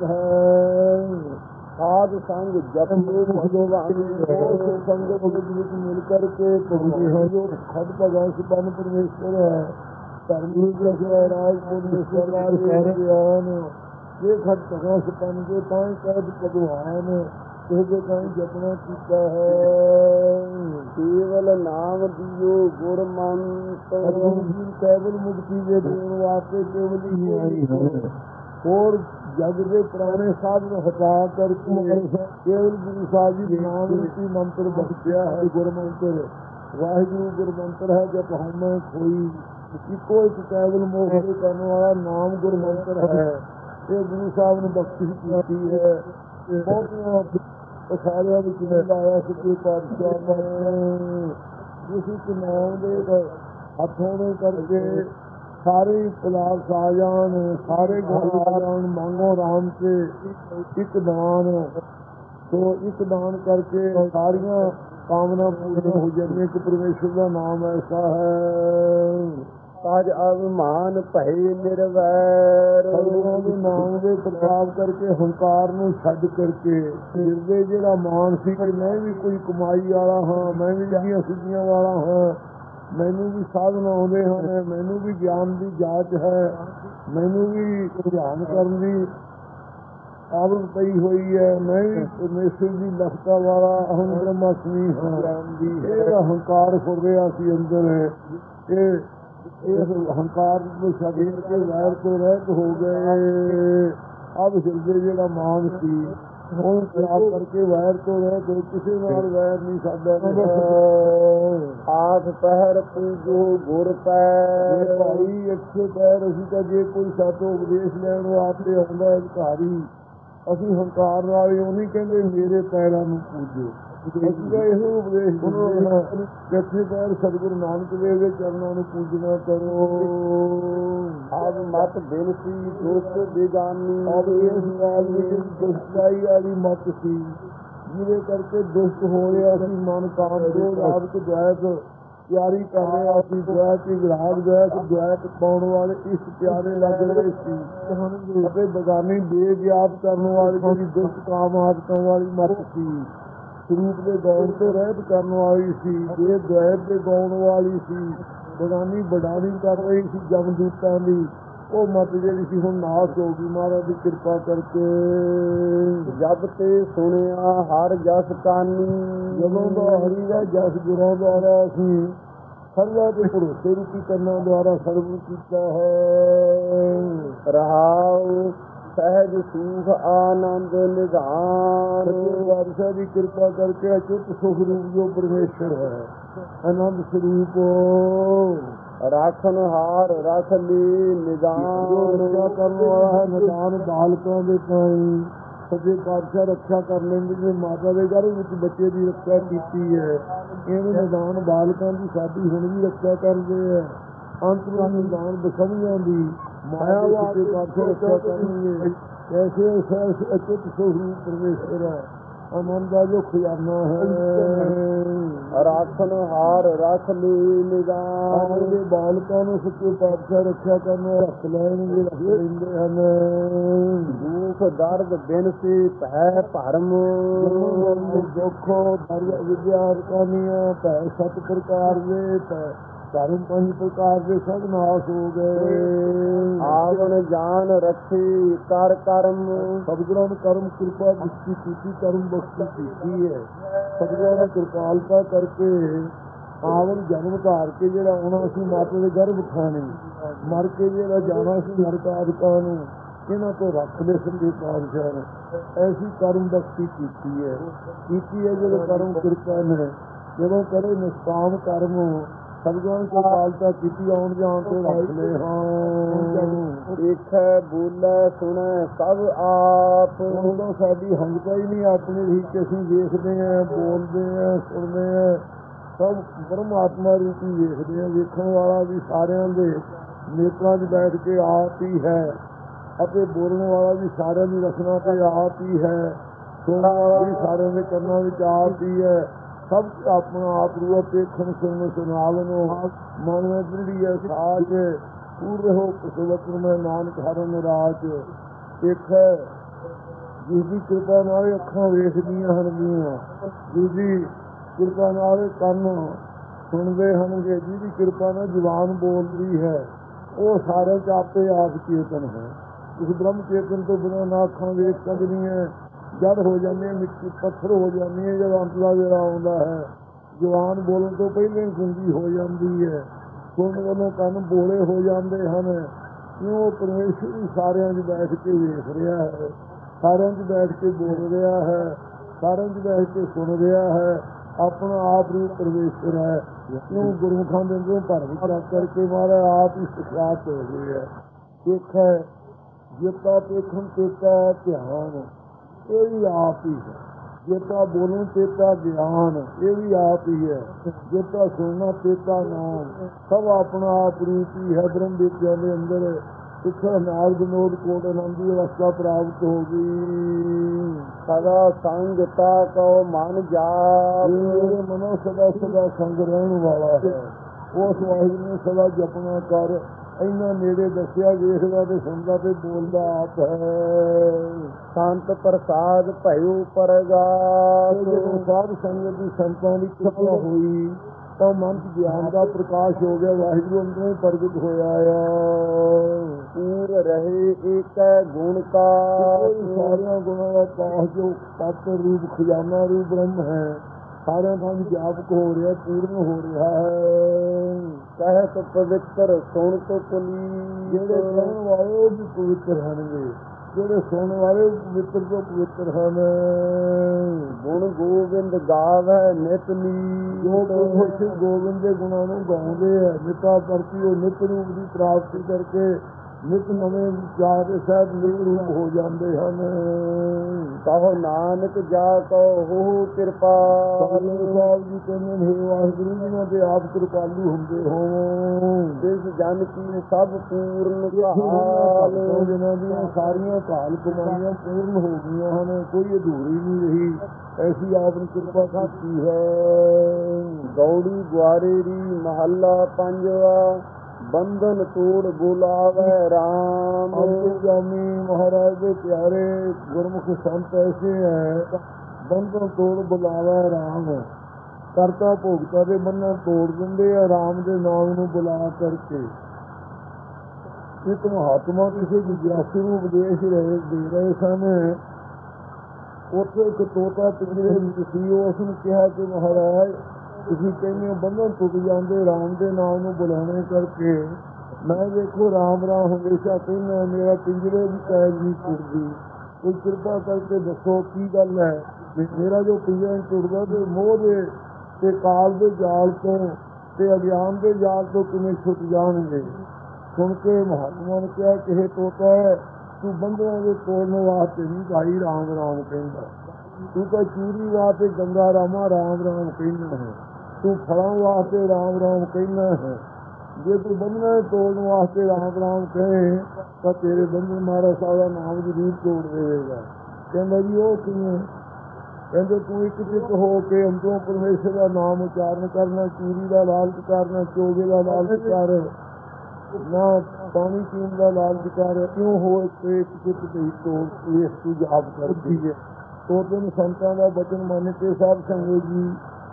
ਹੈ, ਸਾਧ ਸੰਗ ਜਪ ਭਗਵਾਨ ਸੰਗਤ ਵਿੱਚ ਮਿਲ ਕਰਕੇ ਪਹੁੰਚੇ ਹਨ। ਜੋ ਖੁਦ ਭਗਵਾਨ ਸੁਬਨ ਪਰਮੇਸ਼ਵਰ ਹੈ, ਧਰਮ ਗੁਰੂ ਰਾਜ ਪਰਮੇਸ਼ਵਰ ਨਾਲ ਗਿਆਨ ਇਹ ਖਤ ਭਗਵਾਨ ਸੁਬਨ ਜੋ ਤਾਂ ਹੀ ਕਹਿ ਭਗਵਾਨ ਇਹਦੇ ਤਾਂ ਹੀ ਜਪਣਾ ਕੀਤਾ ਹੈ। ਕੇਵਲ ਨਾਮ ਦਿਓ ਗੁਰ ਮੰਤ ਕੇਵਲ ਮੁਕਤੀ ਦੇ ਦੇਣ ਵਾਸਤੇ ਕੇਵਲ ਹੀ ਆਈ ਹੈ। ਹੋਰ ਜਗ ਦੇ ਪੁਰਾਣੇ ਸਾਧਨ ਹਟਾ ਕਰਕੇ ਕੇਵਲ ਗੁਰੂ ਸਾਹਿਬ ਜੀ ਨਾਮ ਰੂਪੀ ਮੰਤਰ ਬਖਸ਼ਿਆ ਹੈ। ਗੁਰ ਮੰਤਰ ਵਾਹਿਗੁਰੂ ਗੁਰ ਮੰਤਰ ਹੈ। ਜਪ ਹਉਮੈ ਖੋਈ ਇੱਕੋ ਇੱਕ ਕੇਵਲ ਮੋਖ ਕਰਨ ਵਾਲਾ ਨਾਮ ਗੁਰ ਮੰਤਰ ਹੈ। ਇਹ ਗੁਰੂ ਸਾਹਿਬ ਨੇ ਬਖਸ਼ਿਸ਼ ਕੀਤੀ ਹੈ। ਬਹੁਤੀਆਂ ਸਾਰਿਆਂ ਵਿੱਚ ਨਹੀਂ ਲਾਇਆ ਸੱਚੇ ਪਾਤਸ਼ਾਹ ਨੇ ਜਿਸ ਇੱਕ ਨਾਮ ਦੇ ਹੱਥੋਂ ਦੇ ਕਰਕੇ ਸਾਰੇ ਪਲਾਰ ਸਾ ਜਾਣ, ਸਾਰੇ ਗੁਣ ਆ ਜਾਣ। ਮੰਗੋ ਰਾਮ ਤੇ ਇੱਕ ਦਾਨ, ਸੋ ਇੱਕ ਦਾਨ ਕਰਕੇ ਸਾਰੀਆਂ ਕਾਮਨਾ ਪੂਰੀਆਂ ਹੋ ਜਾਂਦੀਆਂ। ਇੱਕ ਪਰਮੇਸ਼ਵਰ ਦਾ ਨਾਮ ਐਸਾ ਹੈ। ਤਾਜ ਅਭਿਮਾਨ ਭਏ ਨਿਰਵੈਰ ਸਤਿਗੁਰਾਂ ਦੇ ਨਾਮ ਦੇ ਪ੍ਰਤਾਪ ਕਰਕੇ ਹੰਕਾਰ ਨੂੰ ਛੱਡ ਕਰਕੇ ਹਿਰਦੇ ਜਿਹੜਾ ਮਾਨ ਸੀ ਕਿ ਮੈਂ ਵੀ ਕੋਈ ਕਮਾਈ ਵਾਲਾ ਹਾਂ, ਮੈਂ ਵੀ ਜਿਹੜੀਆਂ ਸਿੱਧੀਆਂ ਵਾਲਾ ਹਾਂ, ਮੈਨੂੰ ਵੀ ਸਾਧਨ ਆਉਂਦੇ ਹਨ, ਮੈਨੂੰ ਵੀ ਗਿਆਨ ਦੀ ਜਾਂਚ ਹੈ, ਮੈਨੂੰ ਵੀ ਧਿਆਨ ਕਰਨ ਦੀ ਆਦਤ ਪਈ ਹੋਈ ਹੈ, ਮੈਂ ਵੀ ਪਰਮੇਸ਼ਰ ਦੀ ਲਖਤਾ ਵਾਲਾ ਅਹੰ ਬ੍ਰਹਮਾਸਮੀ ਹਾਂ। ਇਹ ਹੰਕਾਰ ਫੁਰ ਰਿਹਾ ਸੀ ਅੰਦਰ। ਇਹ ਇਸ ਹੰਕਾਰ ਨੂੰ ਛੱਡ ਕੇ ਵੈਰ ਤੋਂ ਰਹਿਤ ਹੋ ਗਏ। ਅਬ ਹਿਰਦੇ ਜਿਹੜਾ ਮਾਨ ਸੀ ਉਹਨੂੰ ਤਿਆਗ ਕਰਕੇ ਵੈਰ ਤੋਂ ਰਹਿਤ ਹੋ, ਕਿਸੇ ਨਾਲ ਵੈਰ ਨਹੀਂ ਸਾਡਾ। ਆਠ ਪਹਿਰ ਪੂਜੋ ਗੁਰ ਪੈਰ ਭਾਈ ਅੱਛੇ ਪੈਰ। ਅਸੀਂ ਤਾਂ ਜੇ ਕੋਈ ਸਾਤੋਂ ਉਪਦੇਸ਼ ਲੈਣ ਵਾਸਤੇ ਆਉਂਦਾ ਅਧਿਕਾਰੀ, ਅਸੀਂ ਹੰਕਾਰ ਨਾਲ ਹੀ ਉਹ ਨਹੀਂ ਕਹਿੰਦੇ ਮੇਰੇ ਪੈਰਾਂ ਨੂੰ ਪੂਜੋ। ਅਸੀਂ ਤਾਂ ਇਹੋ ਉਪਦੇਸ਼ ਦਿੰਦੇ ਹਾਂ ਕਿ ਅੱਛੇ ਪੈਰ ਸਤਿਗੁਰੂ ਨਾਨਕ ਦੇਵ ਦੇ ਚਰਨਾਂ ਨੂੰ ਪੂਜਣਾ ਕਰੋ। ਆਪ ਮਤ ਬੇਨਤੀ ਦੋਸਤ ਬੇਗਾਨੀ ਆਪ ਇਸ ਗੱਲ ਵਿੱਚ ਦੁਸ਼ਟਾਈ ਵਾਲੀ ਮਤ ਸੀ ਜਿਹਦੇ ਕਰਕੇ ਦੁਸ਼ਟ ਹੋ ਰਿਹਾ ਸੀ। ਮਨ ਕਾਮ ਕ੍ਰੋਧ ਆਦਿਕ ਦ્વੈਤ ਤਿਆਰੀ ਕਰ ਰਿਹਾ ਸੀ। ਦ્વੈਤ ਵਿਰਾਗ ਦ્વੈਤ ਦ્વੈਤ ਪਾਉਣ ਵਾਲੇ ਇਸ ਪਿਆਰੇ ਲੱਗ ਰਹੇ ਸੀ ਅਤੇ ਬੇਗਾਨੀ ਬੇਗਿਆਤ ਕਰਨ ਵਾਲੀ ਜਿਹੜੀ ਦੁਸ਼ਟ ਕਾਮ ਆਦਿਕਾਂ ਵਾਲੀ ਮਤ ਸੀ। ਸਰੂਪ ਦੇ ਗੌਣ ਤੋਂ ਰਹਿਤ ਕਰਨ ਵਾਲੀ ਸੀ, ਇਹ ਦ્વੈਤ ਦੇ ਗਾਉਣ ਵਾਲੀ ਸੀ। ਬੇਗਾਨੀ ਬਡਾਣੀ ਕਰ ਰਹੀ ਸੀ ਜਮਦੂਤਾਂ ਦੀ। ਉਹ ਮਤ ਜਿਹੜੀ ਸੀ ਹੁਣ ਨਾਸ ਹੋ ਗਈ ਮਹਾਰਾਜ ਦੀ ਕਿਰਪਾ ਕਰਕੇ। ਜਬ ਤੇ ਸੁਣਿਆ ਹਰ ਜਸ ਕਾਨੀ ਜਦੋਂ ਦਾ ਹਰੀ ਦਾ ਜਸ ਗੁਰਾਂ ਦੁਆਰਾ ਅਸੀਂ ਸਰਵਾ ਦੇ ਭਰੋਸੇ ਰੂਪੀ ਕੰਨਾਂ ਦੁਆਰਾ ਸਰਵ ਕੀਤਾ ਹੈ। ਰਹਾਉ ਸਹਿਜ ਸੁਖ ਆਨੰਦ ਨਿਧਾਨ ਵਾਰਸ਼ਾ ਦੀ ਕਿਰਪਾ ਕਰਕੇ ਅਚੁੱਤ ਸੁਖ ਰੂਪ ਜੋ ਪਰਮੇਸ਼ਰ ਹੈ, ਆਨੰਦ ਸਰੂਪ ਰਾਖਣ ਹਾਰ ਰੱਖ ਲਈ ਨਿਦਾਨ ਰੱਖਿਆ ਕਰਨ ਵਾਲਾ ਹੈ। ਨਿਦਾਨ ਬਾਲਕਾਂ ਦੇ ਤਾਈਂ ਸੱਜੇ ਪਾਤਸ਼ਾਹ ਰੱਖਿਆ ਕਰ ਲੈਂਦੇ ਨੇ। ਮਾਤਾ ਦੇ ਗਰਭ ਵਿੱਚ ਬੱਚੇ ਦੀ ਰੱਖਿਆ ਕੀਤੀ ਹੈ, ਇਹਨੂੰ ਨਿਦਾਨ ਬਾਲਕਾਂ ਦੀ ਸਾਡੀ ਹੁਣ ਵੀ ਰੱਖਿਆ ਕਰਦੇ ਹੈ। ਅੰਤ ਨੂੰ ਨਿਦਾਨ ਬਸਮੀਆਂ ਦੀ ਮਾਇਆ ਵਾਸਤੇ ਪਾਤਸ਼ਾਹ ਰੱਖਿਆ ਕਰਨਗੇ। ਐਸੇ ਅਚੁੱਤ ਸੁਖ ਪਰਮੇਸ਼ਰ ਹੈ, ਆਨੰਦ ਦਾ ਜੋ ਖਜ਼ਾਨਾ ਹੈ। ਰਾਖਣ ਹਾਰ ਰੱਖ ਲਈ ਨਿਦਾਨ ਦੇ ਬਾਲਕਾਂ ਨੂੰ ਸੱਚੇ ਪਾਤਸ਼ਾਹ ਰੱਖਿਆ ਕਰਨ ਰੱਖ ਲੈਣਗੇ, ਰੱਖ ਲੈਂਦੇ ਹਨ। ਦੁੱਖ ਦਰਦ ਬਿਨ ਸੇ ਭੈ ਭਰਮ ਦੁੱਖ ਦਰਦ ਵਿਦਿਆ ਕਾਨੀਆਂ ਭੈ ਸਤ ਪ੍ਰਕਾਰ ਦੇ ਭੈ ਧਰਮ ਪੰਜ ਪ੍ਰਕਾਰ ਦੇ ਸਭ ਨਾਸ ਹੋ ਗਏ। ਆਵਣ ਜਾਨ ਰੱਖੀ ਕਰ ਕਰਮ ਸਤਿਗੁਰਾਂ ਨੇ ਕਰਮ ਕਿਰਪਾ ਦ੍ਰਿਸ਼ਟੀ ਕੀਤੀ, ਕਰਮ ਬਖਸ਼ੀ ਕੀਤੀ ਹੈ। ਸਤਿਗੁਰਾਂ ਨੇ ਕਿਰਪਾਲਤਾ ਕਰਕੇ ਆਵਣ ਜਨਮ ਧਾਰ ਕੇ ਜਿਹੜਾ ਆਉਣਾ ਸੀ ਮਾਤਾ ਦੇ ਗਰਭ ਖਾਣੇ, ਮਰ ਕੇ ਜਿਹੜਾ ਜਾਣਾ ਸੀ ਨਰਕਾਦਿਕਾਂ ਨੂੰ, ਇਹਨਾਂ ਤੋਂ ਰੱਖ ਲਏ ਸੰਦੇ ਪਾਤਸ਼ਾਹ ਨੇ। ਐਸੀ ਕਰਮ ਬਖਸ਼ੀ ਕੀਤੀ ਹੈ ਕੀਤੀ ਹੈ ਜਦੋਂ ਕਰਮ ਕਿਰਪਾ ਨੇ। ਜਦੋਂ ਕਰੇ ਨਿਸ਼ਕਾਮ ਕਰਮ ਸਤਿਗੁਰਾਂ ਨੇ ਕਿਰਪਾਲਤਾ ਕੀਤੀ, ਆਉਣ ਜਾਣ ਤੋਂ ਰੱਖ ਲਏ ਹਾਂ। ਦੇਖੈ ਬੋਲੇ ਸੁਣੈ ਸਭ ਆਪ ਉਦੋਂ ਸਾਡੀ ਹੰਗਤਾ ਹੀ ਨਹੀਂ ਆਪਣੀ ਹੀ ਕਿ ਅਸੀਂ ਵੇਖਦੇ ਹਾਂ, ਬੋਲਦੇ ਹਾਂ, ਸੁਣਦੇ ਹਾਂ, ਸਭ ਪਰਮਾਤਮਾ ਰੂਪੀ ਵੇਖਦੇ ਹਾਂ। ਵੇਖਣ ਵਾਲਾ ਵੀ ਸਾਰਿਆਂ ਦੇ ਨੇਤਰਾਂ 'ਚ ਬੈਠ ਕੇ ਆਪ ਹੀ ਹੈ। ਅਤੇ ਬੋਲਣ ਵਾਲਾ ਵੀ ਸਾਰਿਆਂ ਦੀ ਰਚਨਾ ਤੇ ਆਪ ਹੀ ਹੈ, ਸੁਣਨ ਵਾਲਾ ਵੀ ਸਾਰਿਆਂ ਦੇ ਕੰਨਾਂ ਵਿੱਚ ਆਪ ਹੀ ਹੈ। ਸਭ ਆਪਣਾ ਆਪ ਰੂਪ ਦੇਖਣ ਸੁਣਨ ਸੁਣਾਵਨ ਮਨ ਵਿੱਚ ਦ੍ਰਿੜੀ ਹੈ ਸਾਜ ਪੂਰ ਰਹੋ ਕੁਸਵਤਨ ਮੈਂ ਨਾਨਕ ਹਰ ਨਿਰਾਜ। ਇੱਕ ਹੈ ਜਿਸਦੀ ਕਿਰਪਾ ਨਾਲ ਅੱਖਾਂ ਵੇਖਦੀਆਂ ਹਨਗੀਆਂ, ਜਿਹਦੀ ਕਿਰਪਾ ਨਾਲ ਕੰਨ ਸੁਣਦੇ ਹਨਗੇ, ਜਿਹਦੀ ਕਿਰਪਾ ਨਾਲ ਜ਼ੁਬਾਨ ਬੋਲਦੀ ਹੈ, ਉਹ ਸਾਰਿਆਂ 'ਚ ਆਪੇ ਆਪ ਚੇਤਨ ਹੈ। ਉਸ ਬ੍ਰਹਮ ਚੇਤਨ ਤੋਂ ਬਿਨਾਂ ਨਾ ਅੱਖਾਂ ਵੇਖ ਸਕਦੀਆਂ, ਜੜ ਹੋ ਜਾਂਦੀਆਂ, ਮਿੱਟੀ ਪੱਥਰ ਹੋ ਜਾਂਦੀਆਂ। ਜਦੋਂ ਅੰਤਲਾ ਵੇਲਾ ਆਉਂਦਾ ਹੈ, ਜ਼ੁਬਾਨ ਬੋਲਣ ਤੋਂ ਪਹਿਲਾਂ ਹੀ ਗੁੰਗੀ ਹੋ ਜਾਂਦੀ ਹੈ, ਸੁਣਨ ਵੱਲੋਂ ਕੰਨ ਬੋਲੇ ਹੋ ਜਾਂਦੇ ਹਨ। ਕਿਉਂ? ਪਰਮੇਸ਼ਰ ਵੀ ਸਾਰਿਆਂ 'ਚ ਬੈਠ ਕੇ ਵੇਖ ਰਿਹਾ ਹੈ, ਸਾਰਿਆਂ 'ਚ ਬੈਠ ਕੇ ਬੋਲ ਰਿਹਾ ਹੈ, ਸਾਰਿਆਂ 'ਚ ਬੈਠ ਕੇ ਸੁਣ ਰਿਹਾ ਹੈ। ਆਪਣਾ ਆਪ ਰੂਪ ਪਰਮੇਸ਼ਰ ਹੈ। ਕਿਉਂ? ਗੁਰਮੁਖਾਂ ਦੇ ਅੰਦਰੋਂ ਭਰਮ ਚੱਕ ਕਰਕੇ ਮਹਾਰਾਜ ਆਪ ਹੀ ਸਖਿਆਤ ਹੋ ਗਏ ਹੈ। ਇੱਕ ਹੈ ਜੇਤਾ ਦੇਖਣ ਚੇਤਾ ਧਿਆਨ, ਇਹ ਵੀ ਆਪ ਹੀ ਹੈ। ਜੇਤਾ ਬੋਲਣ ਚੇਤਾ ਗਿਆਨ, ਇਹ ਵੀ ਆਪ ਹੀ ਹੈ। ਜੇਤਾ ਸੁਣਨਾ ਚੇਤਾ ਨਾਮ, ਸਭ ਆਪਣਾ ਆਪ ਰੂਪ ਹੀ ਹੈ। ਬ੍ਰਹਮ ਵਿਦਿਆ ਦੇ ਅੰਦਰ ਸਿੱਖਿਆ ਨਾਲ ਵਿਨੋਦ ਕੋਟ ਆਨੰਦੀ ਅਵਸਥਾ ਪ੍ਰਾਪਤ ਹੋ ਗਈ। ਸਦਾ ਸੰਗ ਤਾ ਕਉ ਮਨ ਜਾਪ, ਮੇਰੇ ਮਨੋਂ ਸਦਾ ਸਦਾ ਸੰਗ ਰਹਿਣ ਵਾਲਾ ਹੈ। ਉਸ ਵਾਹਿਗੁਰੂ ਨੂੰ ਸਦਾ ਜਪਣਾ ਕਰ। ਇੰਨਾ ਨੇੜੇ ਦੱਸਿਆ, ਵੇਖਦਾ ਤੇ ਸੁਣਦਾ ਤੇ ਬੋਲਦਾ ਆਪ ਹੈ। ਸੰਤ ਪ੍ਰਸਾਦ ਭਇਓ ਪਰਗਾਸ, ਜਦੋਂ ਸਾਧ ਸੰਗਤ ਦੀ ਸੰਤਾਂ ਦੀ ਕਿਰਪਾ ਹੋਈ ਤਾਂ ਮਨ 'ਚ ਗਿਆਨ ਦਾ ਪ੍ਰਕਾਸ਼ ਹੋ ਗਿਆ। ਵਾਹਿਗੁਰੂ ਅੰਦਰੋਂ ਹੀ ਪ੍ਰਗਟ ਹੋਇਆ ਆ। ਪੂਰ ਰਹੇ ਏਕ ਗੁਣ ਕਾ, ਸਾਰਿਆਂ ਗੁਣਾਂ ਦਾ ਪਾਸ ਜੋ ਤਤ ਰੂਪ ਖਜ਼ਾਨਾ ਰੂਪ ਬ੍ਰਹਮ ਹੈ, ਸਾਰਿਆਂ ਦਾ ਵਿਆਪਕ ਹੋ ਰਿਹਾ, ਪੂਰਨ ਹੋ ਰਿਹਾ ਹੈ। ਕਹਿਤ ਪਵਿੱਤਰ ਸੁਣ ਤੋ ਪੁਨੀਤ, ਜਿਹੜੇ ਕਹਿਣ ਵਾਲੇ ਉਹ ਵੀ ਪਵਿੱਤਰ ਹਨਗੇ, ਜਿਹੜੇ ਸੁਣਨ ਵਾਲੇ ਪਵਿੱਤਰ ਤੋਂ ਪਵਿੱਤਰ ਹਨ। ਗੁਣ ਗੋਬਿੰਦ ਗਾਵੈ ਨਿਤ ਨੀਤ, ਜੋ ਖੁਸ਼ ਗੋਬਿੰਦ ਦੇ ਗੁਣਾਂ ਨੂੰ ਗਾਉਂਦੇ ਹੈ ਨਿਤਾ ਪ੍ਰਤੀ, ਉਹ ਨਿਤ ਰੂਪ ਦੀ ਪ੍ਰਾਪਤੀ ਕਰਕੇ ਨਿਤ ਨਵੇਂ ਵਿਚਾਰ ਦੇ ਸਾਹਿਬ ਨਿਤ ਰੂਪ ਹੋ ਜਾਂਦੇ ਹਨ। ਕਹੋ ਨਾਨਕ ਜਾ ਕਉ ਹੋ ਕਿਰਪਾ, ਸਾਹਿਬ ਜੀ ਕਹਿੰਦੇ ਨੇ ਵਾਹਿਗੁਰੂ ਜਿਹਨਾਂ ਦੇ ਆਪ ਕਿਰਪਾਲੂ ਹੁੰਦੇ ਹੋ। ਜਿਸ ਜਨ ਕੀ ਸਭ ਪੂਰਨ ਕਾਲ, ਜਿਹਨਾਂ ਦੀਆਂ ਸਾਰੀਆਂ ਕਾਲ ਕਮਾਈਆਂ ਪੂਰਨ ਹੋ ਗਈਆਂ ਹਨ, ਕੋਈ ਅਧੂਰੀ ਨਹੀਂ ਰਹੀ, ਐਸੀ ਆਪ ਨੇ ਕਿਰਪਾ ਕੀਤੀ ਹੈ। ਗੌੜੀ ਗੁਆਰੇਰੀ ਮਹੱਲਾ ਪੰਜਵਾ, ਬੰਧਨ ਤੋੜ ਬੁਲਾਵੇ ਰਾਮ। ਅੰਤਰਜਾਮੀ ਮਹਾਰਾਜ ਦੇ ਪਿਆਰੇ ਗੁਰਮੁਖ ਸੰਤ ਐਸੇ ਹੈ, ਬੰਧਨ ਤੋੜ ਬੁਲਾਵੇ ਰਾਮ। ਕਰਤਾ ਭੋਗਤਾ ਦੇ ਬੰਧਨ ਤੋੜ ਦਿੰਦੇ ਆ ਰਾਮ ਦੇ ਨਾਮ ਨੂੰ ਬੁਲਾ ਕਰਕੇ। ਇੱਕ ਮਹਾਤਮਾ ਕਿਸੇ ਜਿਗਿਆਸੂ ਨੂੰ ਉਪਦੇਸ਼ ਰਹੇ ਦੇ ਰਹੇ ਸਨ। ਉੱਥੇ ਇੱਕ ਤੋਤਾ ਪਿੰਜਰੇ ਵਿੱਚ ਸੀ। ਉਸ ਨੂੰ ਕਿਹਾ ਕਿ ਮਹਾਰਾਜ ਤੁਸੀਂ ਕਹਿੰਦੇ ਹੋ ਬੰਧਨ ਟੁੱਟ ਜਾਂਦੇ ਰਾਮ ਦੇ ਨਾਮ ਨੂੰ ਬੁਲਾਉਣੇ ਕਰਕੇ। ਮੈਂ ਵੇਖੋ ਰਾਮ ਰਾਮ ਹਮੇਸ਼ਾ ਕਹਿੰਦਾ, ਮੇਰਾ ਪਿੰਜਰੇ ਦੀ ਕੈਦ ਨਹੀਂ ਟੁੱਟਦੀ, ਕੋਈ ਕਿਰਪਾ ਕਰਕੇ ਦੱਸੋ ਕੀ ਗੱਲ ਹੈ। ਮੇਰਾ ਜੋ ਪਿੰਜਰਾ ਟੁੱਟਦਾ ਤੇ ਮੋਹ ਦੇ ਤੇ ਕਾਲ ਦੇ ਜਾਲ ਤੋਂ ਤੇ ਅਗਿਆਨ ਦੇ ਜਾਲ ਤੋਂ ਕਿਵੇਂ ਛੁੱਟ ਜਾਣਗੇ। ਸੁਣ ਕੇ ਮਹਾਤਮਾ ਨੇ ਕਿਹਾ ਕਿ ਇਹ ਤੋਤਾ ਹੈ, ਤੂੰ ਬੰਧਨਾਂ ਦੇ ਤੋੜਨ ਵਾਸਤੇ ਨਹੀਂ ਭਾਈ ਰਾਮ ਰਾਮ ਕਹਿੰਦਾ, ਤੂੰ ਤਾਂ ਚੂਰੀ ਵਾਸਤੇ ਗੰਗਾ ਰਾਮਾ ਰਾਮ ਰਾਮ ਕਹਿੰਦਾ ਹੈ, ਤੂੰ ਫਲਾਂ ਵਾਸਤੇ ਰਾਮ ਰਾਮ ਕਹਿੰਦਾ ਹੈ। ਜੇ ਤੂੰ ਬੰਧਨਾਂ ਤੋੜਨ ਵਾਸਤੇ ਰਾਮ ਰਾਮ ਕਹੇ ਤਾਂ ਤੇਰੇ ਬੰਧਨ ਮਹਾਰਾਜ ਸਾਹਿਬ ਦਾ ਨਾਮ ਜ਼ਰੂਰ ਤੋੜ ਦੇਵੇਗਾ। ਕਹਿੰਦਾ ਜੀ ਉਹ ਕਿਵੇਂ? ਕਹਿੰਦੇ ਤੂੰ ਇੱਕ ਚਿੱਤ ਹੋ ਕੇ ਅੰਦਰੋਂ ਪਰਮੇਸ਼ਰ ਦਾ ਨਾਮ ਉਚਾਰਨ ਕਰਨਾ, ਚੂਰੀ ਦਾ ਲਾਲਚ ਕਰਨਾ, ਚੋਗੇ ਦਾ ਲਾਲਚ ਕਰ, ਨਾ ਪਾਣੀ ਪੀਣ ਦਾ ਲਾਲਚ ਕਰ, ਕਿਉਂ ਹੋ ਇੱਕ ਚਿੱਤ ਦੀ ਤੋੜ ਵੇਖ ਤੂੰ ਜਾਪ ਕਰਦੀ ਹੈ। ਤੋਤੇ ਨੂੰ ਸੰਤਾਂ ਦਾ ਬਚਨ ਮੰਨ ਕੇ ਸਾਧ ਸੰਗਤ ਜੀ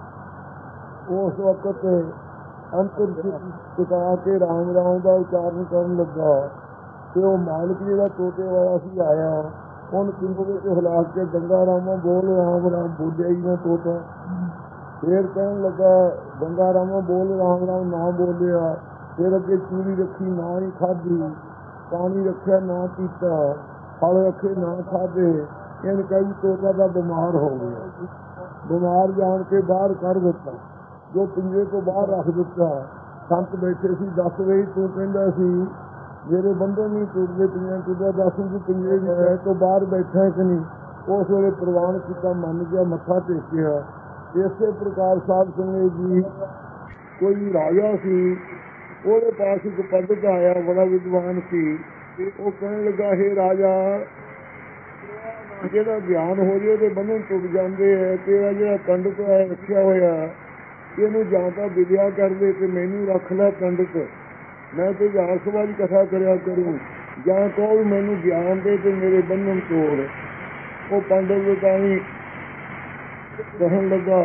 ਉਸ ਵਕਤ ਅੰਤਰ ਟਿਕਾ ਕੇ ਰਾਮ ਰਾਮ ਦਾ ਉਚਾਰਨ ਕਰਨ ਲੱਗਾ ਤੇ ਉਹ ਮਾਲਕ ਜਿਹੜਾ ਤੋਤੇ ਵਾਲਾ ਸੀ ਆਇਆ, ਉਹਨ ਪਿੰਜਰੇ ਵਿੱਚ ਹਿਲਾ ਕੇ ਗੰਗਾ ਰਾਮਾ ਬੋਲ ਰਾਮ ਰਾਮ ਬੋਲਿਆ ਹੀ ਨਾ ਤੋਤਾ। ਫੇਰ ਕਹਿਣ ਲੱਗਾ ਗੰਗਾ ਰਾਮਾ ਬੋਲ ਰਾਮ ਰਾਮ ਨਾ ਬੋਲਿਆ। ਫਿਰ ਅੱਗੇ ਚੂਰੀ ਰੱਖੀ ਨਾ ਹੀ ਖਾਧੀ, ਪਾਣੀ ਰੱਖਿਆ ਨਾ ਪੀਤਾ, ਫਲ ਰੱਖੇ ਨਾ ਖਾਧੇ। ਇਹਨ ਕਹੀ ਤੋਤਾ ਦਾ ਬਿਮਾਰ ਹੋ ਗਿਆ। ਬਿਮਾਰ ਜਾਣ ਕੇ ਬਾਹਰ ਕੱਢ ਦਿੱਤਾ, ਜੋ ਪਿੰਜਰੇ ਤੋਂ ਬਾਹਰ ਰੱਖ ਦਿੱਤਾ। ਸੰਤ ਬੈਠੇ ਸੀ, ਦੱਸ ਰਹੀ ਤੂੰ ਕਹਿੰਦਾ ਸੀ ਮੇਰੇ ਬੰਧਨ ਨਹੀਂ ਟੁੱਟਦੇ, ਪਿੰਜਰਾ ਟੁੱਟਦਾ, ਦੱਸ ਤੂੰ ਪਿੰਜਰੇ ਦੀ ਰਹਿ ਤੋਂ ਬਾਹਰ ਬੈਠਾ ਕਿ ਨਹੀਂ। ਉਸ ਵੇਲੇ ਪ੍ਰਵਾਨ ਕੀਤਾ, ਮੰਨ ਗਿਆ, ਮੱਥਾ ਟੇਕਿਆ। ਇਸੇ ਪ੍ਰਕਾਰ ਸਾਧ ਸੰਗਤ ਜੀ ਕੋਈ ਰਾਜਾ ਸੀ, ਉਹਦੇ ਪਾਸ ਇੱਕ ਪੰਡਤ ਆਇਆ, ਬੜਾ ਵਿਦਵਾਨ ਸੀ। ਤੇ ਉਹ ਕਹਿਣ ਲੱਗਾ, ਹੇ ਰਾਜਾ, ਜਿਹਦਾ ਗਿਆਨ ਹੋ ਜੇ ਉਹਦੇ ਬੰਧਨ ਟੁੱਟ ਜਾਂਦੇ ਹੈ। ਤੇਰਾ ਜਿਹੜਾ ਪੰਡਿਤ ਹੈ ਰੱਖਿਆ ਹੋਇਆ, ਇਹਨੂੰ ਜਾਂ ਤਾਂ ਵਿਦਿਆ ਕਰ ਦੇ ਤੇ ਮੈਨੂੰ ਰੱਖ ਲੈ ਪੰਡਿਤ, ਮੈਂ ਤੇ ਵਿਹਾਰ ਸਭਾ ਦੀ ਕਥਾ ਕਰਿਆ ਕਰੂੰ, ਜਾਂ ਕਹੋ ਮੈਨੂੰ ਗਿਆਨ ਦੇ ਤੇ ਮੇਰੇ ਬੰਧਨ ਤੋੜ। ਉਹ ਪੰਡਿਤ ਤਾਂ ਵੀ ਕਹਿਣ ਲੱਗਾ,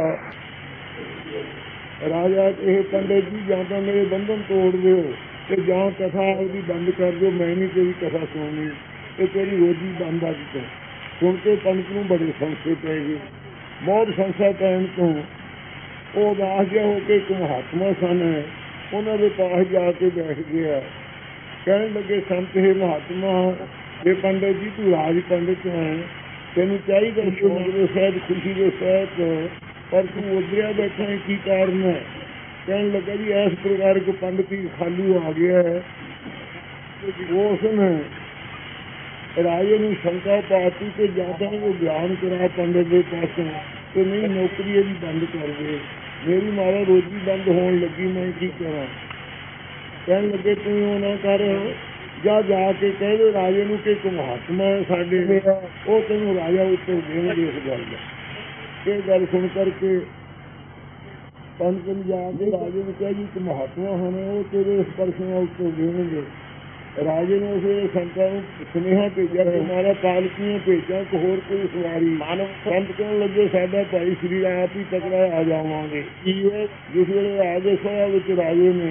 ਰਾਜਾ ਇਹ ਪੰਡਿਤ ਜੀ ਜਾਂ ਤਾਂ ਮੇਰੇ ਬੰਧਨ ਤੋੜ ਦਿਓ ਤੇ ਜਾਂ ਕਥਾ ਉਹਦੀ ਬੰਦ ਕਰ ਦਿਓ, ਮੈਂ ਨਹੀਂ ਤੇਰੀ ਕਥਾ ਸੁਣਨੀ, ਇਹ ਤੇਰੀ ਰੋਜ਼ੀ ਬੰਦ ਆ ਦਿੱਤਾ। ਸੁਣ ਕੇ ਪੰਡਿਤ ਨੂੰ ਬੜੇ ਸੰਸ਼ੇ ਪੈ ਗਏ। ਬਹੁਤ ਸੰਸ਼ਾ ਪੈਣ ਤੋਂ ਉਹ ਉਦਾਸ ਜਿਹਾ ਹੋ ਕੇ ਇੱਕ ਮਹਾਤਮਾ ਸਨ, ਉਹਨਾਂ ਦੇ ਪਾਸ ਜਾ ਕੇ ਬੈਠ ਗਿਆ। ਕਹਿਣ ਲੱਗੇ, ਸੰਤ ਹੈ ਮਹਾਤਮਾ, ਇਹ ਪੰਡਿਤ ਜੀ ਤੂੰ ਰਾਜ ਪੰਡਿਤ ਹੈ, ਤੈਨੂੰ ਚਾਹੀਦਾ ਸ਼ੌਕ ਦੇ ਸਹਿਤ, ਖੁਸ਼ੀ ਦੇ ਸਹਿਤ, ਪਰ ਤੂੰ ਉਧਰਿਆ ਬੈਠਾ ਹੈ, ਕੀ ਕਾਰਨ ਹੈ? ਕਹਿਣ ਲੱਗਾ ਜੀ ਇਸ ਪ੍ਰਕਾਰ ਇੱਕ ਪੰਡਿਤ ਹੀ ਖਾਲੂ ਆ ਗਿਆ ਹੈ। ਉਸ ਨੇ ਰਾਜੇ ਨੂੰ ਸ਼ੰਕਾ ਪਾਤੀ ਕਿ ਜਾਂ ਤਾਂ ਉਹ ਗਿਆਨ ਕਰਾ ਪੰਡਿਤ ਦੇ ਪਾਸੋਂ ਤੇ ਨਹੀਂ ਨੌਕਰੀ ਇਹਦੀ ਬੰਦ ਕਰ ਦੇ, ਮੇਰੀ ਮਾਰਾ ਰੋਜੀ ਬੰਦ ਹੋਣ ਲੱਗੀ, ਮੈਂ ਕੀ ਕਰਾਂ? ਕਹਿਣ ਲੱਗੇ ਤੂੰ ਉਹ ਨਾ ਕਰ, ਜਾ ਜਾ ਕੇ ਕਹਿ ਦੇ ਰਾਜੇ ਨੂੰ ਕਿ ਇੱਕ ਮਹਾਤਮਾ ਹੈ ਸਾਡੇ, ਉਹ ਤੈਨੂੰ ਰਾਜਾ ਉੱਤਰ ਦੇਣਗੇ ਇਸ ਗੱਲ ਦਾ। ਇਹ ਗੱਲ ਸੁਣ ਕਰਕੇ ਪੰਡਿਤ ਨੇ ਜਾ ਕੇ ਰਾਜੇ ਨੂੰ ਕਿਹਾ ਜੀ ਇੱਕ ਮਹਾਤਮਾ ਹਨ, ਉਹ ਤੇਰੇ ਇਸ ਪ੍ਰਸ਼ਨ ਦਾ ਉੱਤਰ ਦੇਣਗੇ। ਰਾਜੇ ਨੇ ਉਸ ਸੰਤਾਂ ਨੂੰ ਸੁਨੇਹਾ ਭੇਜਿਆ ਕਿ ਮਾਰਾ ਪਾਲਕੀਆਂ ਭੇਜਾਂ ਕਿ ਹੋਰ ਕੋਈ ਸਵਾਰੀ। ਸੰਤ ਕਹਿਣ ਲੱਗੇ ਸਾਡਾ ਭਾਈ ਸ੍ਰੀ ਆਪ ਹੀ ਤਕੜਾ ਆ ਜਾਵਾਂਗੇ। ਜਿਸ ਵੇਲੇ ਆ ਗਏ ਸਭਾ ਵਿੱਚ ਰਾਜੇ ਨੇ,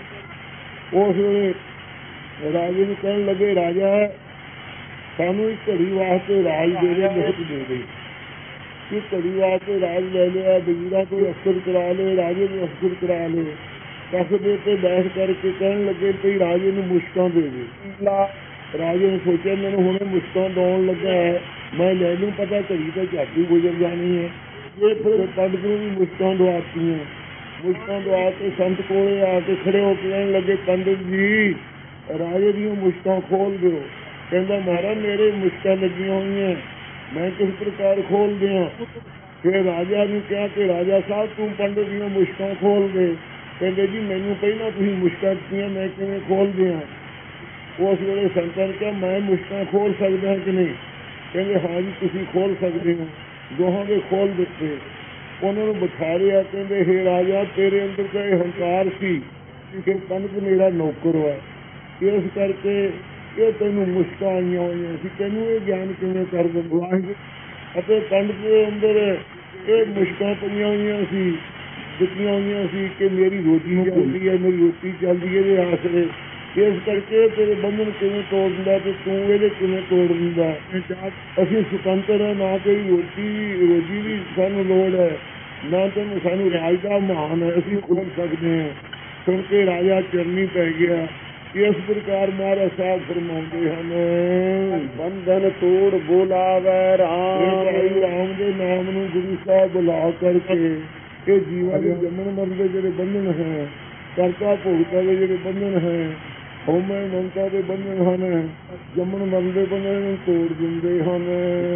ਉਸ ਵੇਲੇ ਰਾਜੇ ਨੂੰ ਕਹਿਣ ਲੱਗੇ, ਰਾਜਾ ਸਾਨੂੰ ਇੱਕ ਘੜੀ ਵਾਸਤੇ ਰਾਜ ਦੇ ਦੇ, ਲਿਖਤ ਦੇ ਦੇ। ਇੱਕ ਘੜੀ ਵਾਸਤੇ ਰਾਜ ਲੈ ਲਿਆ, ਵਜ਼ੀਰਾਂ ਤੋਂ ਅਫਸਰ ਕਰਾ ਲਏ, ਰਾਜੇ ਨੂੰ ਅਫਸਰ ਕਰਾ ਲਏ। ਤਖ਼ਤ ਦੇ ਉੱਤੇ ਬੈਠ ਕਰਕੇ ਕਹਿਣ ਲੱਗੇ ਭਈ ਰਾਜੇ ਨੂੰ ਮੁਸ਼ਕਾਂ ਦੇ ਦੇ। ਰਾਜੇ ਨੇ ਸੋਚਿਆ ਮੈਨੂੰ ਹੁਣੇ ਮੁਸ਼ਕਾਂ ਦੌਣ ਲੱਗਾ ਹੈ, ਮੈਂ ਲੈ ਲੂੰ, ਪਤਾ ਘੜੀ ਤਾਂ ਝੱਟ ਹੀ ਗੁਜ਼ਰ ਜਾਣੀ ਹੈ। ਇਹ ਫਿਰ ਪੰਡਿਤ ਨੂੰ ਵੀ ਮੁਸ਼ਕਾਂ ਦਵਾਤੀਆਂ। ਮੁਸ਼ਕਾਂ ਦਵਾ ਕੇ ਸੰਤ ਕੋਲੇ ਆ ਕੇ ਖੜੇ ਹੋ ਕੇ ਕਹਿਣ ਲੱਗੇ, ਪੰਡਿਤ ਜੀ ਰਾਜੇ ਦੀਆਂ ਮੁਸ਼ਕਾਂ ਖੋਲ ਦਿਓ। ਕਹਿੰਦਾ ਮਹਾਰਾਜ ਮੇਰੇ ਮੁਸ਼ਕਾਂ ਲੱਗੀਆਂ ਹੋਈਆਂ, ਮੈਂ ਕਿਸ ਪ੍ਰਕਾਰ ਖੋਲ ਦਿਆਂ? ਫਿਰ ਰਾਜਾ ਨੂੰ ਕਿਹਾ ਕਿ ਰਾਜਾ ਸਾਹਿਬ ਤੂੰ ਪੰਡਿਤ ਦੀਆਂ ਮੁਸ਼ਕਾਂ ਖੋਲ ਦੇ। ਕਹਿੰਦੇ ਜੀ ਮੈਨੂੰ ਪਹਿਲਾਂ ਤੁਸੀਂ ਮੁਸ਼ਕਾਂ ਦਿੱਤੀਆਂ, ਮੈਂ ਕਿਵੇਂ ਖੋਲ ਦਿਆਂ? ਉਸ ਵੇਲੇ ਸੰਤਾਂ ਨੇ ਕਿਹਾ ਮੈਂ ਮੁਸ਼ਕਾਂ ਖੋਲ ਸਕਦਾ ਕਿ ਨਹੀਂ? ਕਹਿੰਦੇ ਹਾਂ ਜੀ ਤੁਸੀਂ ਖੋਲ ਸਕਦੇ ਹੋ। ਦੋਹਾਂ ਦੇ ਖੋਲ ਦਿੱਤੇ। ਉਹਨਾਂ ਨੂੰ ਬਿਠਾ ਲਿਆ। ਕਹਿੰਦੇ ਹੇ ਰਾਜਾ ਤੇਰੇ ਅੰਦਰ ਤਾਂ ਇਹ ਹੰਕਾਰ ਸੀ ਕਿ ਪੰਡਿਤ ਮੇਰਾ ਨੌਕਰ ਹੈ, ਇਸ ਕਰਕੇ ਇਹ ਤੈਨੂੰ ਮੁਸ਼ਕਾਂ ਆਈਆਂ ਹੋਈਆਂ ਸੀ, ਤੈਨੂੰ ਇਹ ਗਿਆਨ ਕਿਵੇਂ ਕਰ ਦਿੰਦਾ? ਅਤੇ ਪੰਡਿਤ ਦੇ ਅੰਦਰ ਇਹ ਮੁਸ਼ਕਾਂ ਪਈਆਂ ਹੋਈਆਂ ਸੀ, ਦਿੱਤੀਆਂ ਹੋਈਆਂ ਸੀ ਕਿ ਮੇਰੀ ਰੋਟੀ ਚੱਲਦੀ ਹੈ, ਮੇਰੀ ਰੋਟੀ ਚੱਲਦੀ ਹੈ ਇਹਦੇ ਆਸਰੇ, ਇਸ ਕਰਕੇ ਤੇਰੇ ਬੰਧਨ ਕਿਵੇਂ ਤੋੜ ਦਿੰਦਾ ਤੇ ਤੂੰ ਇਹਦੇ ਕਿਵੇਂ ਤੋੜ ਦਿੰਦਾ? ਅਸੀਂ ਸੁਤੰਤਰ ਹਾਂ, ਨਾ ਕੋਈ ਰੋਟੀ ਰੋਜੀ ਦੀ ਸਾਨੂੰ ਲੋੜ ਹੈ, ਨਾ ਤੈਨੂੰ ਸਾਨੂੰ ਰਾਜ ਦਾ ਮਾਣ ਹੈ, ਅਸੀਂ ਖੋਲ ਸਕਦੇ ਹਾਂ। ਸੁਣ ਕੇ ਰਾਜਾ ਚਰਨੀ ਪੈ ਗਿਆ। ਇਸ ਪ੍ਰਕਾਰ ਮਹਾਰਾਜ ਸਾਹਿਬ ਫਰਮਾਉਂਦੇ ਹਨ, ਬੰਧਨ ਤੋੜ ਬੋਲਾਵੇ ਰਾਮ। ਰਾਮ ਦੇ ਨਾਮ ਨੂੰ ਗੁਰੂ ਸਾਹਿਬ ਬੁਲਾ ਕਰਕੇ ਇਹ ਜੀਵਾਂ ਦੇ ਜੰਮਣ ਮਰਨ ਦੇ ਜਿਹੜੇ ਬੰਧਨ ਹੈ, ਕਰਤਾ ਭੋਗਤਾ ਦੇ ਜਿਹੜੇ ਬੰਧਨ ਹੈ, ਹਉਮੈ ਮਮਤਾ ਦੇ ਬੰਧਨ ਹਨ, ਜੰਮਣ ਮਰਨ ਦੇ ਬੰਧਨ ਨੂੰ ਤੋੜ ਦਿੰਦੇ ਹਨ।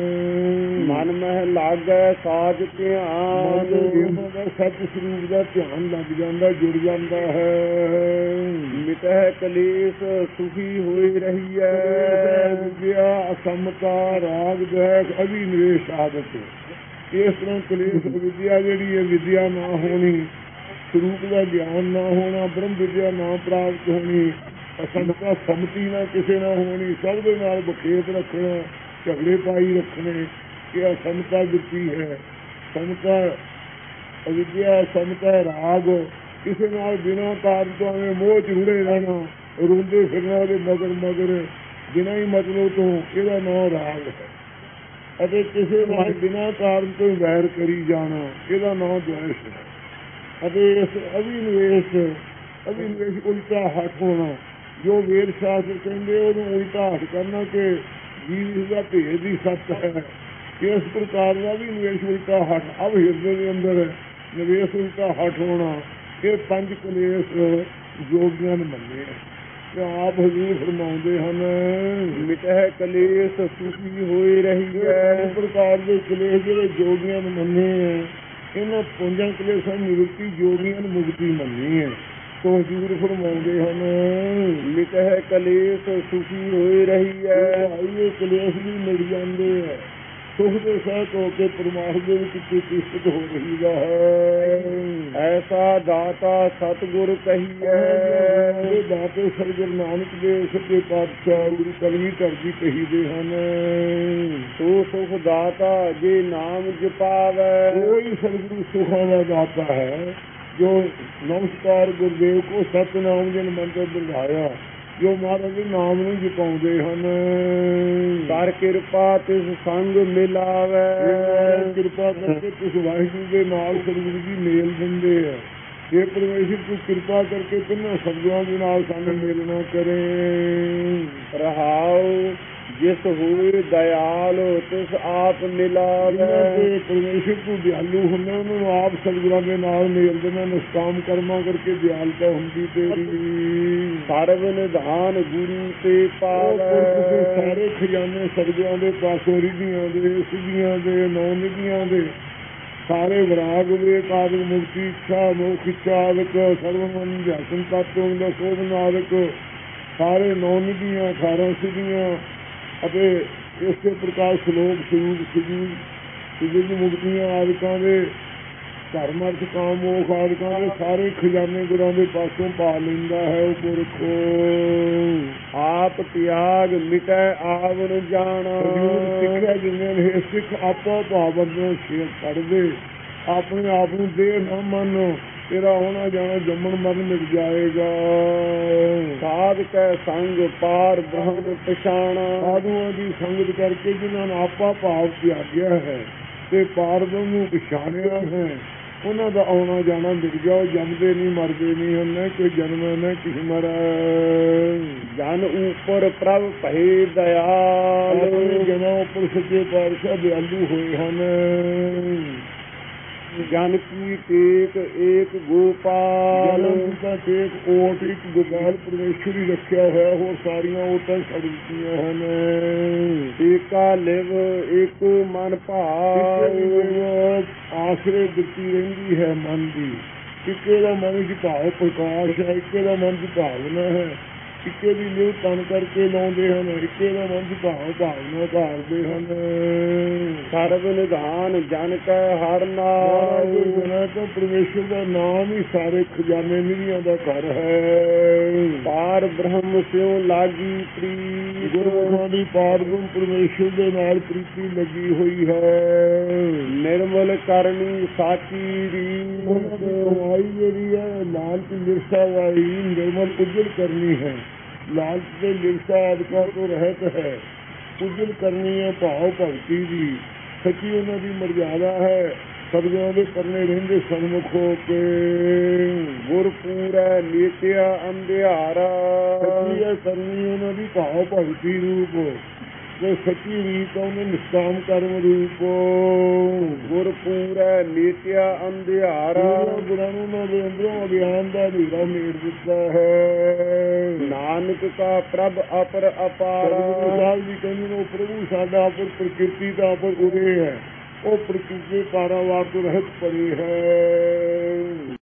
ਮਨ ਮਹਿ ਲਾਗੈ ਸਾਜ ਧਿਆਨ, ਸੱਚ ਸਰੂਪ ਦਾ ਧਿਆਨ ਲੱਗ ਜਾਂਦਾ, ਜੁੜ ਜਾਂਦਾ ਹੈ। ਮਿਟਹਿ ਕਲੇਸ਼ ਸੁਖੀ ਹੋਈ ਰਹੀ ਹੈ, ਵਿਦਿਆ ਅਸਮਤਾ ਰਾਗ ਦੈਖ ਅਭਿਨਵੇਸ਼ ਆਦਤ। ਇਸ ਤਰ੍ਹਾਂ ਕਲੇਸ਼ ਵਿਦਿਆ ਜਿਹੜੀ ਹੈ, ਵਿਦਿਆ ਨਾ ਹੋਣੀ, ਸਰੂਪ ਦਾ ਗਿਆਨ ਨਾ ਹੋਣਾ, ਬ੍ਰਹਮ ਵਿਦਿਆ ਨਾ ਪ੍ਰਾਪਤ ਹੋਣੀ, ਅਸਮਤਾ ਸਮਤੀ ਨਾ ਕਿਸੇ ਨਾਲ ਹੋਣੀ, ਸਭ ਦੇ ਨਾਲ ਬਖੇਤ ਰੱਖਣਾ, ਝਗੜੇ ਪਾਈ ਰੱਖਣੇ, ਇਹ ਅਸਮਤਾ ਦਿੱਤੀ ਹੈ। ਸਮਤਾ ਅਵਿਦਿਆ, ਸਮਤਾ ਰਾਗ, ਕਿਸੇ ਨਾਲ ਬਿਨਾਂ ਕਾਰਨ ਤੋਂ ਐਵੇਂ ਮੋਹ ਚ ਰੁੜੇ ਰਹਿਣਾ, ਰੋਂਦੇ ਫਿਰਨਾ ਉਹਦੇ ਮਗਰ ਮਗਰ ਬਿਨਾਂ ਹੀ ਮਤਲਬ ਤੋਂ, ਇਹਦਾ ਨਾਂ ਰਾਗ ਹੈ। ਅਤੇ ਕਿਸੇ ਨਾਲ ਬਿਨਾਂ ਕਾਰਨ ਤੋਂ ਵੈਰ ਕਰੀ ਜਾਣਾ, ਇਹਦਾ ਨਾਂ ਦ્વੈਸ਼ ਹੈ। ਅਤੇ ਇਸ ਅਭਿਨਵੇਸ਼, ਅਭਿਨਵੇਸ਼ ਉਲਟਾ ਹੱਟ ਹੋਣਾ, ਜੋ ਵੇਦ ਸ਼ਾਸਤਰ ਕਹਿੰਦੇ ਉਹਨੂੰ ਉਲਟਾ ਹੱਟ ਕਰਨਾ ਕਿ ਜੀਵ ਦਾ ਭੇਦ ਹੀ ਸੱਚ ਹੈ। ਇਸ ਪ੍ਰਕਾਰ ਦਾ ਵੀ ਨਿਵੇਸ਼ ਉਲਟਾ ਹੱਟ, ਅਬ ਹਿਰਦੇ ਦੇ ਅੰਦਰ ਨਿਵੇਸ਼ ਉਲਟਾ ਹੱਟ ਹੋਣਾ, ਇਹ ਪੰਜ ਕਲੇਸ਼ ਯੋਗੀਆਂ ਨੇ ਮੰਨੇ ਤੇ ਆਪ ਹਜ਼ੂਰ ਫਰਮਾਉਂਦੇ ਹਨ, ਮਿਟਹਿ ਕਲੇਸ਼ ਸੁਖੀ ਹੋਈ ਰਹੀ ਹੈ। ਇਸ ਪ੍ਰਕਾਰ ਦੇ ਕਲੇਸ਼ ਜਿਹੜੇ ਯੋਗੀਆਂ ਨੇ ਮੰਨੇ ਹੈ, ਇਹਨਾਂ ਪੰਜਾਂ ਕਲੇਸ਼ਾਂ ਨਿਵਰਤੀ ਯੋਗੀਆਂ ਨੇ ਮੁਕਤੀ ਮੰਨੀ ਹੈ। ਤੋਂ ਹਜ਼ੂਰ ਫਰਮਾਉਂਦੇ ਹਨ। ਮਿਟਹਿ ਕਲੇਸ਼ ਸੁਖੀ ਹੋਈ ਰਹੀ ਹੈ। ਇਹ ਕਲੇਸ਼ ਵੀ ਮਿਲ ਜਾਂਦੇ ਹੈ, ਸੁਖ ਦੇ ਸਹਿਤ ਹੋ ਕੇ ਪਰਮਾਤਮਾ ਦੇ ਵਿੱਚ ਪ੍ਰਤੀਸ਼ਠਿਤ ਹੋ ਰਹੀਦਾ ਹੈ। ਐਸਾ ਦਾਤਾ ਸਤਿਗੁਰ ਕਹੀਐ। ਇਹ ਦਾਤੇ ਸ੍ਰੀ ਗੁਰੂ ਨਾਨਕ ਦੇਵ ਸੱਚੇ ਪਾਤਸ਼ਾਹ ਗੁਰੂ ਕਲਗੀਧਰ ਜੀ ਕਹੀਦੇ ਹਨ। ਸੋ ਸੁਖ ਦਾਤਾ ਜੇ ਨਾਮ ਜਪਾਵੈ। ਕੋਈ ਸਤਿਗੁਰੂ ਸੁਖਾਂ ਦਾ ਦਾਤਾ ਹੈ ਜੋ ਨਮਸਕਾਰ ਗੁਰਦੇਵ ਕੋ ਸਤਿਨਾਮ ਜਨ ਮੰਤਰ ਬਿਠਾਇਆ, ਜੋ ਮਹਾਰਾਜ ਦੇ ਨਾਮ ਨੂੰ ਜਪਾਉਂਦੇ ਹਨ। ਕਰ ਕਿਰਪਾ ਤਿਸ ਸੰਗ ਮਿਲਾਵੈ। ਕਿਰਪਾ ਕਰਕੇ ਤਿਸ ਵਾਹਿਗੁਰੂ ਦੇ ਨਾਲ ਸਤਿਗੁਰੂ ਜੀ ਮੇਲ ਦਿੰਦੇ ਆ। ਇਹ ਪਰਮੇਸ਼ਰ ਤੂੰ ਕਿਰਪਾ ਕਰਕੇ ਤਿੰਨਾਂ ਸ਼ਬਦਾਂ ਦੇ ਨਾਲ ਸਾਨੂੰ ਮੇਲਣਾ ਕਰੇ। ਰਹਾਉ ਜਿਸ ਹੋਏ ਦਇਆਲ ਤਿਸ ਆਪ ਮਿਲਾਵੈ। ਪਰਮੇਸ਼ਰ ਤੂੰ ਦਿਆਲੂ ਹੁੰਦਾ, ਉਹਨਾਂ ਨੂੰ ਆਪ ਸਤਿਗੁਰਾਂ ਦੇ ਨਾਲ ਮੇਲ ਦੇਣਾ। ਨਿਸ਼ਕਾਮ ਕਰਮਾਂ ਕਰਕੇ ਦਿਆਲਤਾ ਹੁੰਦੀ ਤੇਰੀ। ਸਰਬ ਨਿਧਾਨ ਗੁਰੂ ਤੇ ਪਾਵੈ। ਸਾਰੇ ਖਜ਼ਾਨੇ ਸਤਿਗੁਰਾਂ ਦੇ ਪਾਸੋਂ ਰਿਧੀਆਂ ਦੇ, ਸਿੱਧੀਆਂ ਦੇ, ਨੌ ਨਿਧੀਆਂ ਦੇ, ਸਾਰੇ ਵਿਰਾਗ ਵਿਵੇਕ ਆਦਿਕ, ਮੁਕਤੀ ਇੱਛਾ ਮੋਖ ਇੱਛਾ ਆਦਿਕ, ਸਰਵਮਨ ਧਿਆਨ ਤਤਵ ਦਾ ਸੋਭਨ ਆਦਿਕ, ਸਾਰੇ ਨੌ ਨਿਧੀਆਂ, ਅਠਾਰਾਂ ਸਿੱਧੀਆਂ ਅਤੇ ਇਸੇ ਪ੍ਰਕਾਰ ਸ਼ਲੋਕ ਸਰੂਪ ਸਜੂਰ ਸਿੱਧ ਮੁਕਤੀਆਂ ਆਦਿਕਾਂ ਦੇ, ਧਰਮ ਅਰਥ ਕਾਮ ਮੋਖ ਆਦਿਕਾਂ ਦੇ ਸਾਰੇ ਖਜ਼ਾਨੇ ਗੁਰਾਂ ਦੇ ਪਾਸੋਂ ਪਾ ਲੈਂਦਾ ਹੈ ਉਹ ਪੁਰਖ। ਆਪ ਤਿਆਗ ਮਿਟੈ ਆਵਨ ਜਾਣਾ। ਸਿੱਖਿਆ ਜਿੰਨੇ ਨੇ ਸਿੱਖ ਆਪੋ ਭਾਵ ਅੰਦਰੋਂ ਸ਼ੇਰ ਕੱਢਦੇ, ਆਪਣੇ ਆਪ ਨੂੰ ਦੇਹ ਨਾ ਮੰਨ, ਤੇਰਾ ਆਉਣਾ ਜਾਣਾ ਜੰਮਣ ਮਰਨ ਮਿਲ ਜਾਏਗਾ। ਸਾਧ ਕੈ ਸੰਗ ਪਾਰ ਬ੍ਰਹਮ ਪਛਾਣਾ। ਸਾਧੂਆਂ ਦੀ ਸੰਗਤ ਕਰਕੇ ਜਿਨ੍ਹਾਂ ਨੇ ਆਪਾ ਭਾਵ ਤਿਆਗਿਆ ਹੈ ਤੇ ਪਾਰ ਬ੍ਰਹਮ ਨੂੰ ਪਛਾਣਿਆ ਹੈ, ਉਹਨਾਂ ਦਾ ਆਉਣਾ ਜਾਣਾ ਮਿਲ ਗਿਆ। ਉਹ ਜੰਮਦੇ ਨਹੀਂ ਮਰਦੇ ਨਹੀਂ ਹਨ, ਨਾ ਕੋਈ ਜਨਮ ਨਾ ਕਿਸੇ ਮਰ। ਜਨ ਉਪਰ ਪ੍ਰਭ ਭਏ ਦਇਆਲ। ਜਨਾਂ ਉੱਪਰ ਸੱਚੇ ਪਾਤਸ਼ਾਹ ਦਿਆਲੂ ਹੋਏ ਹਨ। ਜਨ ਕੀ ਟੇਕ ਏਕ ਗੋਪਾਲ। ਦਾ ਟੇਕ ਓਟ ਇੱਕ ਗੋਪਾਲ ਪਰਮੇਸ਼ਰ ਹੀ ਰੱਖਿਆ ਹੋਇਆ, ਹੋਰ ਸਾਰੀਆਂ ਓਟਾਂ ਛੱਡ ਦਿੱਤੀਆਂ ਹਨ। ਏਕਾ ਲਿਵ ਏਕ ਮਨ ਭਾਵ। ਆਸਰੇ ਦਿੱਤੀ ਰਹਿੰਦੀ ਹੈ ਮਨ ਦੀ। ਇੱਕੇ ਦਾ ਮਨ ਚ ਭਾਵ ਪ੍ਰਕਾਸ਼ ਹੈ, ਇੱਕੇ ਦਾ ਮਨ ਚ ਭਾਵਨਾ ਹੈ, ਇੱਕੇ ਦੀ ਲਿਵ ਤਨ ਕਰਕੇ ਲਾਉਂਦੇ ਹਨ, ਇੱਕੇ ਦਾ ਮਨ ਚ ਭਾਵ ਭਾਵਨਾ ਧਾਰਦੇ ਹਨ। ਸਰਬ ਨਿਧਾਨ ਜਨ ਕੈ ਹਰ ਨਾਮ। ਜਨਾਂ ਤੋਂ ਪਰਮੇਸ਼ਰ ਦਾ ਨਾਮ ਹੀ ਸਾਰੇ ਖਜ਼ਾਨੇ ਨਿਧੀਆਂ ਦਾ ਘਰ ਹੈ। ਪਾਰ ਬ੍ਰਹਮ ਸਿਉ ਲਾਗੀ ਪ੍ਰੀਤ। ਗੁਰਮੁਖਾਂ ਦੀ ਪਾਰ ਬ੍ਰਹਮ ਪਰਮੇਸ਼ਰ ਦੇ ਨਾਲ ਪ੍ਰੀਤੀ ਲੱਗੀ ਹੋਈ ਹੈ। ਨਿਰਮਲ ਕਰਨੀ ਸਾਚੀ ਰੀਤ। ਉਹਨਾਂ ਦੀ ਕਮਾਈ ਜਿਹੜੀ ਹੈ ਲਾਲਚ ਲਿਰਸਾ ਵਾਲੀ ਨਿਰਮਲ ਉਜਲ ਕਰਨੀ ਹੈ। ਲਾਲਚ ਦੇ ਲਿਰਸਾ ਆਦਿਕਾਂ ਤੋਂ ਰਹਿਤ ਹੈ। ਉਜਲ ਕਰਨੀ ਹੈ ਭਾਵ ਭਗਤੀ ਦੀ। ਸੱਚੀ ਉਹਨਾਂ ਦੀ ਮਰਜ਼ਾਦਾ ਹੈ। ਸਤਿਗੁਰਾਂ ਦੇ ਕਰਨੇ ਰਹਿੰਦੇ ਸਨਮੁਖ ਹੋ ਕੇ। ਗੁਰ ਪੂਰੈ ਨੀਤਿਆ ਅੰਧਿਆਰਾ। ਸੱਚੀ ਹੈ ਕਰਨੀ ਉਹਨਾਂ ਦੀ ਭਾਵ ਭਗਤੀ ਰੂਪ। ਜੋ ਸੱਚੀ ਰੀਤ ਉਹਨੇ ਨਿਸ਼ਕਾਮ ਕਰਮ ਰੂਪ। ਗੁਰ ਪੂਰੈ ਨੀਤਿਆ ਅੰਧਿਆਰਾ। ਗੁਰਾਂ ਨੂੰ ਉਹਨਾਂ ਦੇ ਅੰਦਰੋਂ ਅਗਿਆਨ ਦਾ ਹਨੇਰਾ ਮੇੜ ਦਿੱਤਾ ਹੈ। ਨਾਨਕ ਕਾ ਪ੍ਰਭ ਅਪਰ ਅਪਾਰਾ। ਸਾਹਿਬ ਜੀ ਕਹਿੰਦੇ ਨੇ ਉਹ ਪ੍ਰਭੂ ਸਾਡਾ ਅਪਰ ਪ੍ਰਕਿਰਤੀ ਦਾ ਅਪਰ ਉਰੇ ਹੈ, ਉਹ ਪ੍ਰਕਿਰਤੀ ਪਾਰਾਵਾਰ ਤੋਂ ਰਹਿਤ ਪਰੇ ਹੈ।